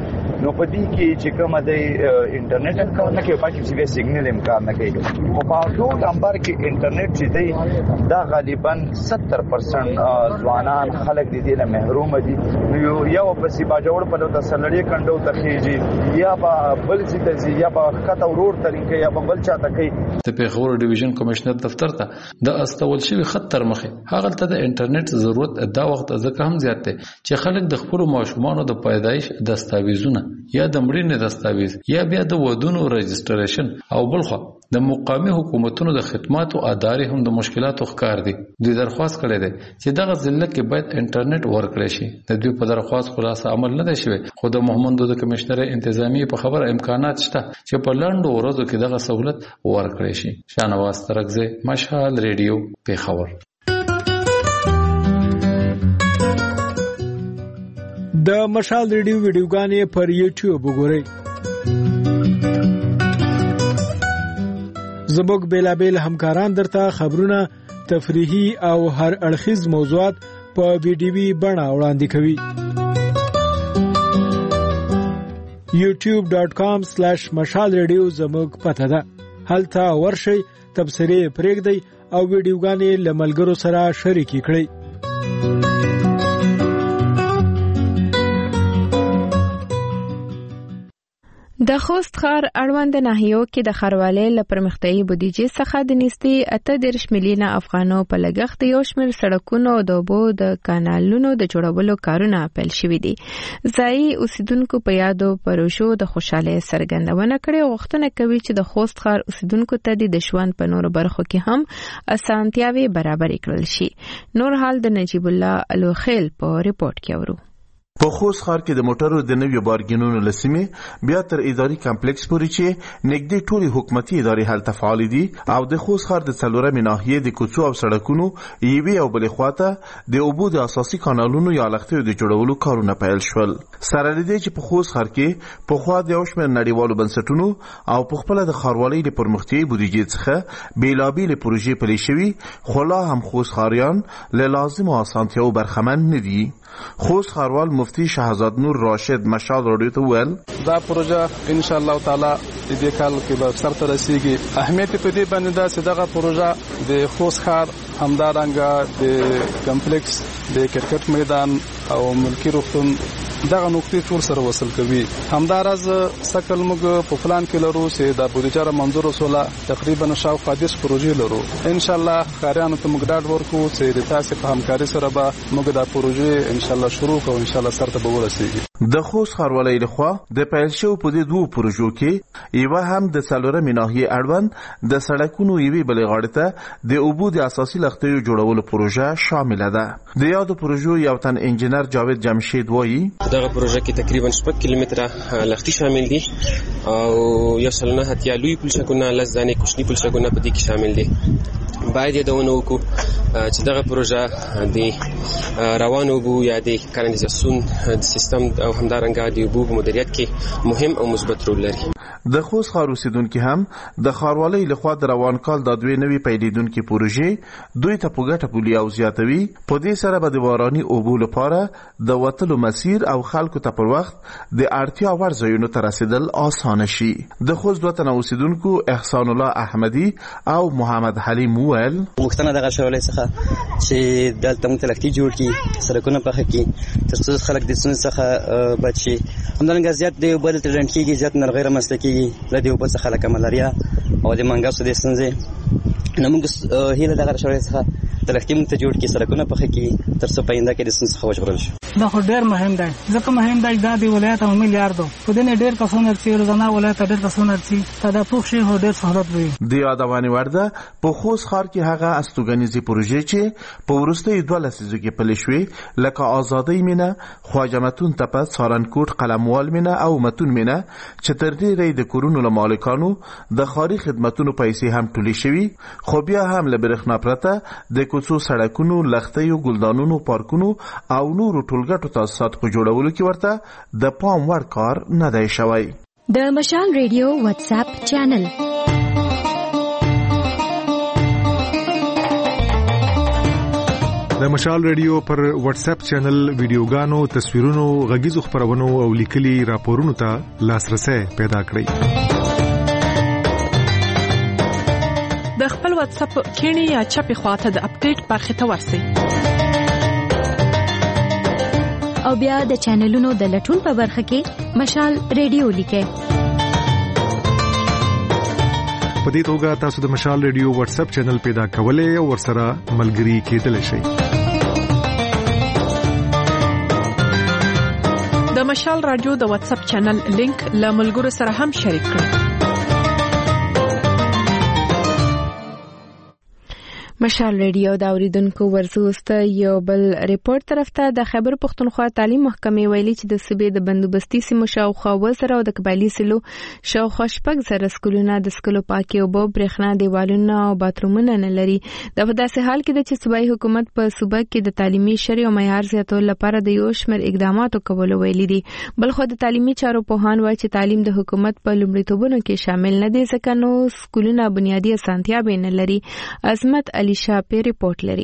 نو په دې کې چې کومه د انټرنیټ امکان نه کوي پکې چې سیګنل امکان نه کوي او په ټول نمبر کې انټرنیټ چې دی دا غالبا ستر پرسنټ ځوانان خلک دي له محروم دي یو یو په سیبا جوړ په د سلړې کندو تخیږي یا په بل څه ته یا په خطا ورور طریقې یا په بل چاته کوي د پیښور ډیویژن کمشنر دفتر ته د استول شوی خطر مخه هغه ته د انټرنیټ ضرورت دا وخت ځکه هم زیات دی چې خلک د خپل ماشومانو د پیدایش دستاویزونه یا د مړینې دستاویز یا بیا د ودونو رجسټریشن او بلخوا د مقامی حکومتونو د خدماتو ادارې هم د مشکلاتو ښکار دي. دوی درخواست کړی دی چې دغه ضلع کې باید انټرنیټ ورکړی شي. د دوی په درخواست خلاصه عمل نه دی شوی خو د محمد د کمشنر انتظامی په خبره امکانات شته چې په لاندو ورځو کې دغه سہولت ورکړی شي. شانواز ترکزه مشال ریډیو پیښور. د مشال ریډیو ویډیوګانې پر یوټیوب وګورئ. زموږ بیلابیل همکاران درته خبرونه تفریحي او هر اړخیز موضوعات په ویډیوي بڼه وړاندې کوي. یوټیوب ډاټ کام سلیش مشال ریډیو زموږ پته ده. هلته ورشئ، تبصرې پرېږدئ او ویډیوګانې له ملګرو سره شریکې کړئ. د خوست ښار اړوند ناحیو کې د ښاروالۍ له پرمختیایي بودیجې څخه د نږدې اته دېرش میلیونه افغانو په لګښت یو شمېر سړکونو او د اوبو د کانالونو د جوړولو کارونه پیل شوي دي. ځایي اوسیدونکو په یادو پروژو د خوشحالۍ څرګندونه کړې او غوښتنه کوي چې د خوست ښار اوسیدونکو ته د ژوند په نورو برخو کې هم اسانتیاوې برابرې کړل شي. نور حال د نجیب الله الوخیل په ریپورت کې اورو. په خوست ښار کې د موټرو د نویو بارګینونو لسمې بیا تر اداري کمپلیکس پورې چې نږدې ټولې حکومتي ادارې هلته فعال دي او د خوست ښار د څلورمې ناحیې د کوڅو او سړکونو یوې او بلې خواته د اوبو د اساسي کانالونو یا لښتیو د جوړولو کارونه پیل شول. سره له دې چې په خوست ښار کې پخوا د یو شمېر نړیوالو بنسټونو او په خپله د ښاروالۍ د پرمختیایي بودیجې څخه بېلابېلې پروژې پلې شوي خو لا هم خوست ښاریان له لازمو اسانتیاوو برخمن نه دي. خوست ښاروال مفتی شهزاد نور راشد مشال رادیو ته ویل دا پروژه ان شاء الله تعالی دې کال کې به سرته رسیږي. اهمیت په دې باندې دا چې دغه پروژه د خوست ښار همدارنګه د کمپلیکس د کرکټ میدان او ملکی روغتون دغه نقطې ټول سره وصل کوي. همدارز سکل موږ په پلان کې لرو چې د بودیجه را منظور وسوله تقریبا شاوخوا دېرش پروژې لرو. ان شاء الله ښاریانو ته موږ ډاډ ورکوو چې د تاسو په همکاري سره به موږ دا پروژې ان شاء الله شروع کوو، ان شاء الله سرته به ورسیږي. د خوست ښاروالۍ لخوا د پیل شوو په دې دوو پروژو کې یوه هم د څلورمې ناحیې اړوند د سړکونو یوې بلې غاړې ته د اوبو د اساسي لښتیو جوړولو پروژه شامله ده. د یادو پروژو یو تن انجینر جاوید جمشید وایي دغه پروژه کې تقریبا شپږ کیلومتره لښتي شامل دي او یو سل نه اتیا لوی پلچکونه لس دانې کوچني پلچکونه په دې کې شامل دي. باید یادونه وکړو چې دغه پروژه د روانو اوبو یا د کانالیزاسیون سیستم او همدارنګه د اوبو په مدیریت کې مهم او مثبت رول لري. د خوست ښار اوسیدونکي هم د ښاروالۍ لخوا د روان کال د دوې نوې پیلېدونکي پروژې دوی ته په ګټه بولي او زیاتوي. په دې سره به د باراني اوبو لپاره د وتلو مسیر او خلکو ته پر وخت د اړتیا وړ ځایونو ته رسیدل اسانه شي. د خوست دوه تنه اوسیدونکو احسان الله احمدي او محمد حلیم وویل غوښتنه دغه ښاروالۍ څخه چې دلته موږ ته لښتي جوړ کړي، سړکونه پاخه کړي تر څو خلک د ستونزو څخه بچ شي. همدارنګه زیات د اوبو دلته ډنډ کېږي، زیات ناروغۍ رامنځته کېږي له دې اوبو څخه لکه ملاریا او د منګسو د ستونزې. نو موږ هیله دغه ښاروالۍ څخه د لښتي موږ ته جوړ کړي، سړکونه پاخه کړي تر څو په آینده کې د ستونزو څخه وژغورل شي. دا خو ډېر مهم دی ځکه مهم دی دا د ولایت او میلیارډو په دې نه ډېر کسونه چې روزانه ولایت ډېر کسونه چې دا پوښ شي هو ډېر سہولت وي. د یادونې وړ ده په خوست ښار کې هغه استوګنیزې پروژې چې په وروستیو دوه لسیزو کې پلې شوې لکه آزادۍ مینه، خواجه متون تپه، سالنکوټ، قلموال مینه او متون مینه چې تر ډېره د کورونو له مالکانو د ښاري خدمتونو پیسې هم ټولې شوي خو بیا هم له برېښنا پرته د کوڅو، سړکونو، لښتیو، ګلدانونو، پارکونو او نورو ټولګټو تاسیساتو په جوړولو کې ورته د پام وړ کار نه دی شوی. د مشال ریډیو واتس اپ چینل د مشال ریډیو پر واتس اپ چینل ویډیوګانو، تصویرونو، غږیزو خبرونو او لیکلي راپورونو ته لاسرسي پیدا کړئ. د خپل واتس اپ کینی یا چپی خواته د اپډیټ برخه ته ورسئ. او بیا د چینلونو د لټون په برخه کې مشال ریډیو لیکئ. په دې توګه تاسو د مشال ریډیو واتس اپ چینل پیدا کولای او ورسره ملګري کېدلی شئ. د مشال رادیو د واتس اپ چینل لینک له ملګرو سره هم شریک کړئ. مشال ریډیو دا اوریدونکو ورزوسته یو بل ریپورت طرف ته د خیبر پختونخوا تعلیم محکمې ویلي چې د صوبې د بندوبستي سیمو شاوخوا وزره او د قبایلی سیلو شاوخوا شپږ زره سکولونه د سکولو پاکي او برېښنا دیوالونه او باترومونه نه لري. دا په داسې حال کې ده چې صوبایي حکومت په صوبه کې د تعلیمي شرایطو او معیار زیاتولو لپاره د یو شمېر اقداماتو کولو ویلي دي. بل خو د تعلیمي چارو پوهان وایي چې تعلیم د حکومت په لومړیتوبونو کې شامل نه دي ځکه نو سکولونه بنیادی اسانتیاوې نه لري. عظمت علي شاپی ریپورت لري.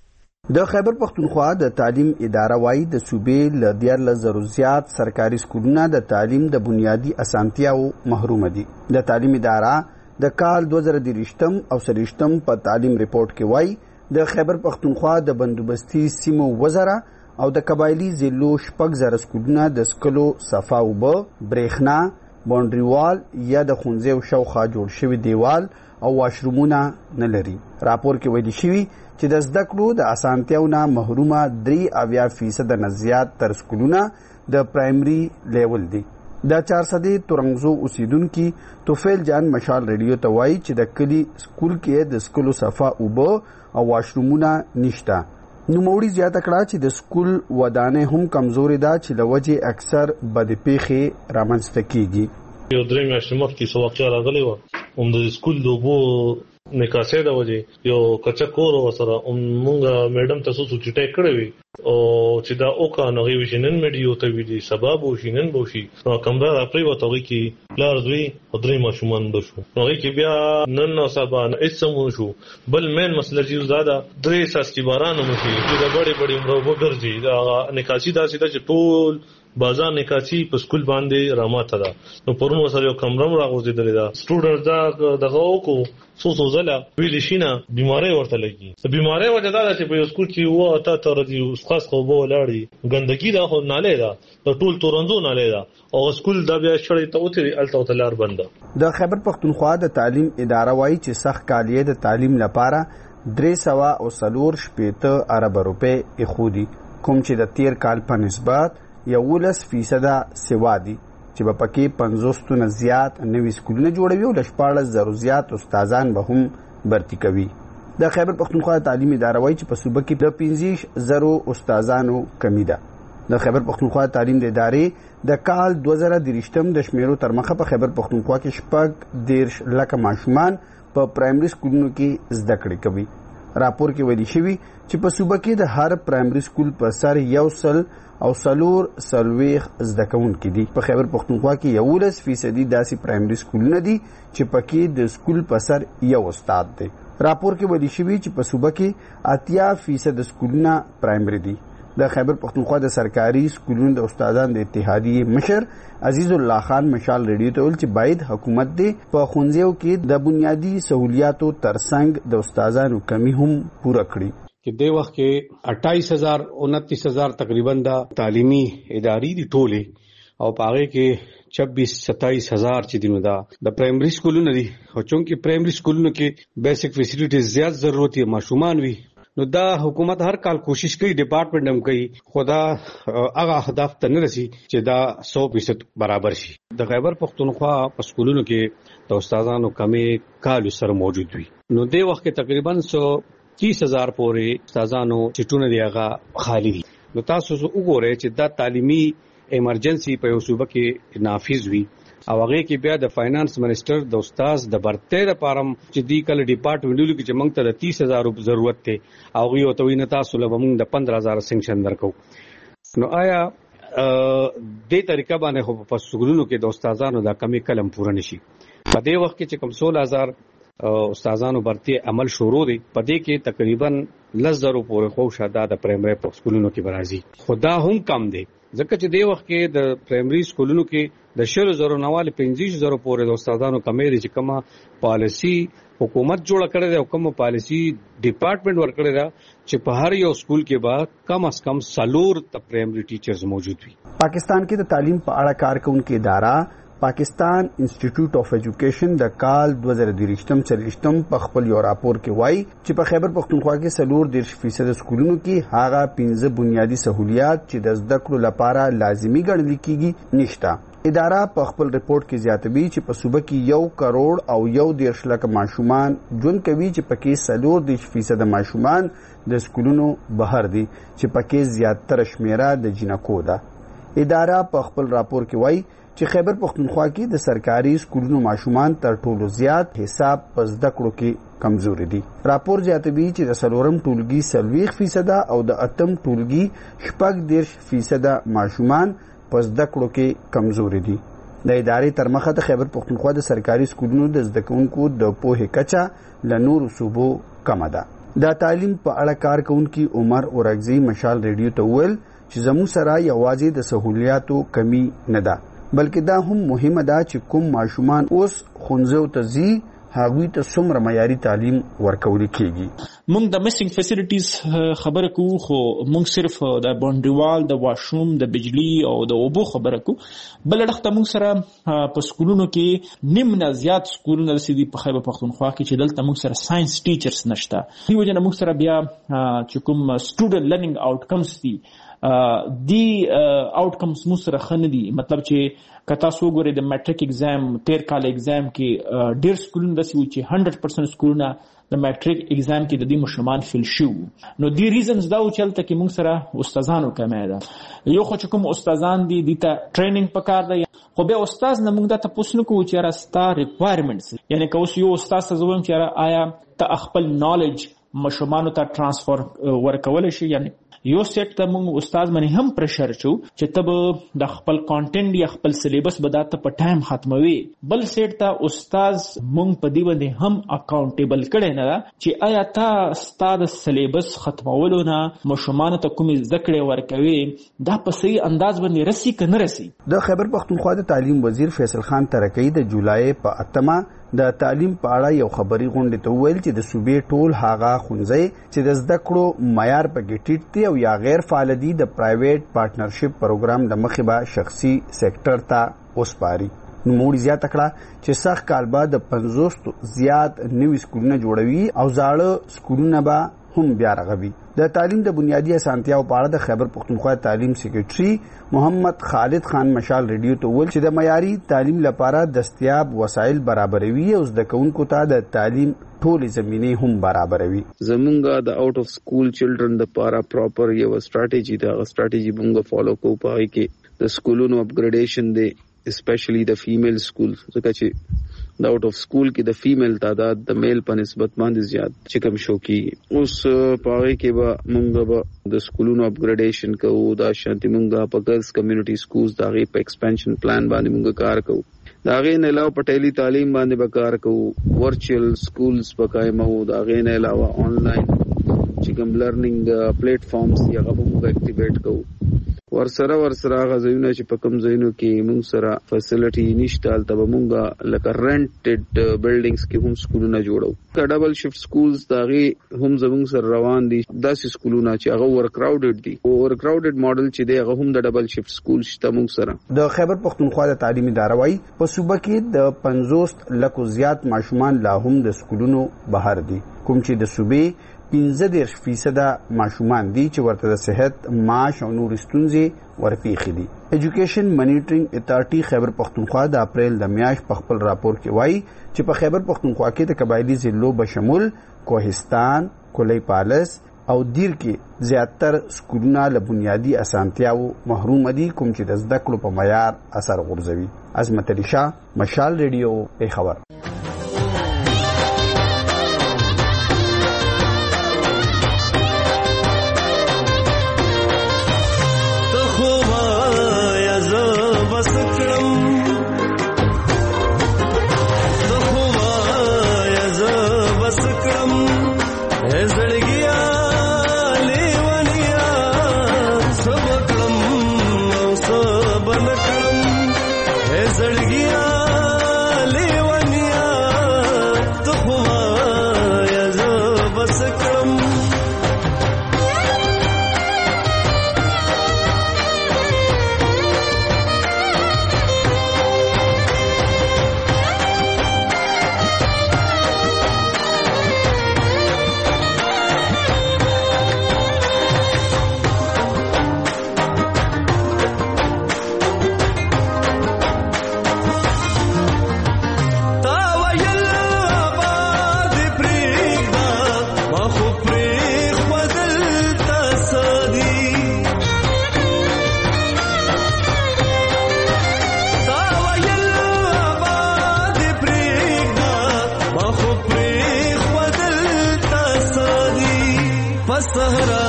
د خیبر پختونخوا د تعلیم اداره وايي د صوبې له دیارلس زرو زیات سرکاري سکولونه د تعلیم د بنیادی اسانتیاو محروم دي. د تعلیم اداره د کال دوه زره دېرشم او څلوېښتم په تعلیم ریپورت کې وايي د خیبر پختونخوا د بندوبستي سیمو وزره او د قبایلی ضلعو شپږ زره سکولونه د سکلو صفا اوبه، برېښنا، باونډري وال یا د ښوونځیو شاوخوا جوړ شوي دیوال او واشرومونه نه لري. راپور کې ویلي شوي چې د زده کړو د اسانتیاو نه محرومه درې اویا فیصد نه زیات تر سکولونه د پرایمري لیول دي. د چارسدې تورنګزو اوسیدونکي توفیل جان مشال ریډیو ته وایي چې د کلی سکول کې د سکولو صفا اوبه او واشرومونه نشته. نوموړي زیاته کړه چې د سکول ودانې هم کمزوري ده چې له وجې اکثر بدپېښې رامنځته کیږي. یو درې میاشتې مخکې څه واقعه راغلی وه، هم د سکول د اوبو نکاسۍ د وجې یو کچه کور ورسره مونږ میډم ته څو څو چټۍ کړې وي او چې دا وکړه نو هغې وشي نن میډیو ته ویلي سبا به وشي نن به وشي نو کمره راپرېوته هغې کې پلار دوی او درې ماشومان به شو نو هغې کې بیا نن او سبا هېڅ څه ونه شو. بل مین مسله چې دا ده درې څاڅکي باران هم وشي چې د بړې بړې عمره اوبه ګرځي د نکاسي داسې ده چې ټول بازار نکاسي په سکول باندې راماته ده. نو پرون ورسره یو کمره هم راغورځېدلې ده. سټوډنټ دا دغه وکړو څو څو ځله ویلې شي نه بیمارۍ ورته لګي. د بیمارۍ وجه دا ده چې په یو سکول کې اووه اته ته ورځي خاص خو اوبه ولاړ دي، ګندګي ده خو نالۍ ده د ټول تورنځو نالۍ ده او سکول دا بیا شړې ته وتري هلته ورته لار بند ده. د خیبر پختونخوا د تعلیم اداره وایي چې سخت کالیې د تعلیم لپاره درې سوه او څلور شپېته اربه روپۍ ایښودي، کوم چې د تیر کال په نسبت یولس فیصده سوا دي چې په پکې پنځوس نه زیات نوي سکولونه جوړوي او له شپاړس زرو زیات استادان به هم برتي کوي. د خیبر پختونخوا تعلیم اداره وایي چې په صوبه کې د پنځه زرو استادانو کمی ده. د خیبر پختونخوا تعلیم د ادارې د کال دوه زره دېرشم د شمیرو تر مخه په خیبر پختونخوا کې شپږ دېرش لکه ماشومان په پرایمري سکولونو کې زده کړې کوي. راپور کې ویلي شوي چې په صوبه کې د هر پرایمري سکول په سر یو سل او څلور څلوېښت زده کوونکي دي. په خیبر پختونخوا کې یولس فیصدي داسې پرایمري سکولونه دي چې پکې د سکول په سر یو استاد دی. راپور کې ویلي شوي چې په صوبه کې اتیا فیصد سکولونه پرایمري دي. د خیبر پختونخوا د سرکاري سکولونو د استادانو د اتحادیې مشر عزیز الله خان مشال ریډیو ته ویل چې باید حکومت دې په ښوونځیو کې د بنیادي سہولیاتو ترڅنګ د استادانو کمی هم پوره کړي. کہ دے وقت کے اٹھائیس ہزار انتیس ہزار تقریباً دا تعلیمی اداری دی ٹولے اور پاگے کے چھبیس ستائیس ہزار چی دنوں دا دا پرائمری سکولوں دی اور چونکہ پرائمری سکولوں کے بیسک فیسیلیٹیز زیادہ ضرورت ہے معصومان بھی نو دا حکومت ہر کال کوشش کئی ڈپارٹمنٹ ہم کئی خدا اگا اهداف ته نه رسی چې دا سو فیصد برابر شي. د خیبر پختونخوا په سکولونو کې د استادانو کمی کال سره موجود وي. نو دې وخت کې تقریبا سو تیس ہزار پورې استادانو چټونه دی هغه خالی دي. نو تاسو وګورئ چې دا تعلیمي ایمرجنسي په یو صوبه کې نافذ وي او هغه کې بیا د فاینانس منسٹر د استاد د برته لپاره چې دی کله ډپارټمنټ کې چې موږ ته د تیس ہزار ضرورت ته او غي او توي نه تاسو له موږ د پندرہ ہزار سنکشن درکو. نو آیا دې طریقه باندې خو په سکولونو کې د استادانو دا کمی کلم پوره نشي. په دې وخت کې چې کوم سولہ ہزار استادانو برتي عمل شروع دي پدې کې تقریبا لزرو پورې خو شاده د پرایمري سکولونو کې برازي خدا هم کم دي ځکه چې د وخت کې د پرایمري سکولونو کې د شلو زرو نواله پنځه زرو پورې د استادانو کمې دي چې کومه پالیسی حکومت جوړ کړی دی او کومه پالیسی ډپارټمنټ ور کړی دی چې په هر یو سکول کې به کم از کم سلور ته پرایمري ټیچرز موجود وي. پاکستان کې د تعلیم په اړه کارکونکو اداره پاکستان انسټیټیوټ اف ایجوکیشن د کال دوه زره درې څلوېښتم په خپل یو راپور کې وایي چې په خیبر پښتونخوا کې سلور دیرش فیصد سکولونو کې هغه پنځه بنیادی سہولیات چې د زده کړو لپاره لازمي ګڼل کېږي نشته. اداره په خپل رپورت کې زیاتوي چې په صوبه کې یو کروڑ او یو دیرش لک ماشومان ژوند کوي چې پکې سلور دیرش فیصد ماشومان د سکولونو بهر دي چې پکې زیاتره شمیره د جنکو ده. اداره په خپل راپور کې وایي چې خیبر پښتونخوا کې د سرکاري سکولونو ماشومان تر ټولو زیات حساب په زده کړو کې کمزوري دي. راپور زیاتوي چې د سلورم ټولګي څلوېښت فیصد او د اتم ټولګي شپږ دیرش فیصد ماشومان په زده کړو کې کمزوري دي. د ادارې تر مخه د خیبر پښتونخوا د سرکاري سکولونو د زده کوونکو د پوهې کچه له نورو صوبو کمه ده. د تعلیم په اړه کارکونکي عمر اورګزی مشال ریډیو ته وویل چې زموږ سره یوازې د سہولیاتو کمی نه ده بلکې دا هم مهمه ده چې کوم ماشومان اوس ښوونځیو ته ځي هغوی ته څومره معیاري تعلیم ورکول کېږي. موږ د میسنګ فیسیلیټیز خبره کوو خو موږ صرف د باونډریوال د واشروم د بجلی او د اوبو خبره کوو. بل اړخ ته موږ سره په سکولونو کې نیم نه زیات سکولونه دي په خیبر پښتونخوا کې چې دلته موږ سره ساينس ټیچرز نشته. دی وجه نه موږ سره بیا چې کوم سټوډنټ لرنینګ آوټکمز دي دی آوټکمز موږ سره ښه نه دي. مطلب چې که تاسو وګورئ د میټریک اگزام تیر کال اگزام کې ډېر سکولونه داسې وو چې هنډرډ پرسنټ سکولونه د میټریک اگزام کې د دې ماشومان فیل شو. نو دی ریزنز دا و چې هلته کې موږ سره استادانو کمی ده. یو خو چې کوم استادان دي دې ته ټریننګ پکار دی خو بیا استاد نه موږ دا تپوس نه کوو چې یاره ستا ریکوایرمنټس یعنی که اوس یو استاد ته زه وایم چې یاره آیا ته خپل نالج ماشومانو ته ټرانسفر ورکولی شي. یعنی یو سیټ ته موږ استاد باندې هم پرشر چو چې ته به د خپل کانټینټ یا خپل سلیبس به دا ته په ټایم ختموي. بل سیټ ته استاد موږ په دې باندې هم اکاونټیبل کړی نه ده چې آیا تا ستا د سلیبس ختمولو نه ماشومانو ته کومې زده کړې ورکوي دا په صحیح انداز باندې رسي که نه رسي. د خیبر پښتونخوا د تعلیم وزیر فیصل خان ترکی د جولای په اتمه د تعلیم په اړه یو خبري غونډه ته ویل چې د صوبې ټول هاغه ښوونځي چې د زده کړو معیار په ګټیټ دي او یا غیر فعال دي د پرایویټ پارټنرشپ پروګرام د مخې به شخصي سېکټر ته وسپاري. نوموړي زیاته کړه چې سخت کال بعد د پنځوس زیات نوي سکولونه جوړوي او زاړه سکولونه به هم بیا رغوي. د تعلیم د بنیادی اسانتیاو په اړه د خیبر پښتونخوا تعلیم سیکریټري محمد خالد خان مشال ریډیو ته ویل چې د معیاري تعلیم لپاره دستیاب وسایل برابروي او زده کوونکو ته د تعلیم ټولې زمینې هم برابروي. زمونږ د آوټ اف سکول چلډرن د لپاره پراپر یو سټریټجی دا سټریټجی مونږ فالو کوو. پای کې د سکولونو اپګریډیشن دی اسپیشلی د فیمیل سکول ځکه چې د آوټ اف سکول کې د فیمیل تعداد د میل په نسبت باندې زیات چې کم شو کیږي. اوس پای کې به مونږ به د سکولونو اپګریډیشن کوو. دا شانتي مونږ په ګرلز کمیونټي سکولز دا غي په ایکسپانشن پلان باندې مونږ کار کوو. دا غي نه علاوه په ټیلی تعلیم باندې به کار کوو. ورچوال سکولز په قائمو. دا غي نه علاوه آنلاین چې کوم لرنینګ پلیټ فارمز یا غو مونږ اکټیویټ کوو. ورسره ورسره غزوینه چې په کوم ځایونو کې موږ سره فیسیلیټي نشته البته موږ لکه رنټډ بلډینګز کې هم سکولونه جوړو. کا ډبل شفټ سکولز داغي هم زموږ سره روان دي. داسې سکولونه چې هغه ور کراوډډ دي او ور کراوډډ ماډل چې دی هغه هم د ډبل شفټ سکول شته موږ سره. د خیبر پښتونخوا د تعلیمي اداره وايي په صوبه کې د پنځوس لکو زیات ماشومان لا هم د سکولونو بهر دي کوم چې د صوبې پنځه دیرش فیصد ماشومان دي چې ورته د صحت معاش او نور ستونزې ورپیښې دي. ایجوکیشن مانیټرینګ اتارټي خیبر پښتونخوا د اپریل د میاشت په خپل راپور کې وایي چې په خیبر پښتونخوا کې د قبایلی ضلعو بشمول کوهستان، کلی پالس او دیر کې زیاتر سکولونه له بنیادی اسانتیاو محروم دي کوم چې د زده کړو په معیار اثر غورځوي. عظمت علي شاه، مشال ریډیو، ای خبر. بس کړم ته خو وایه زه صحرا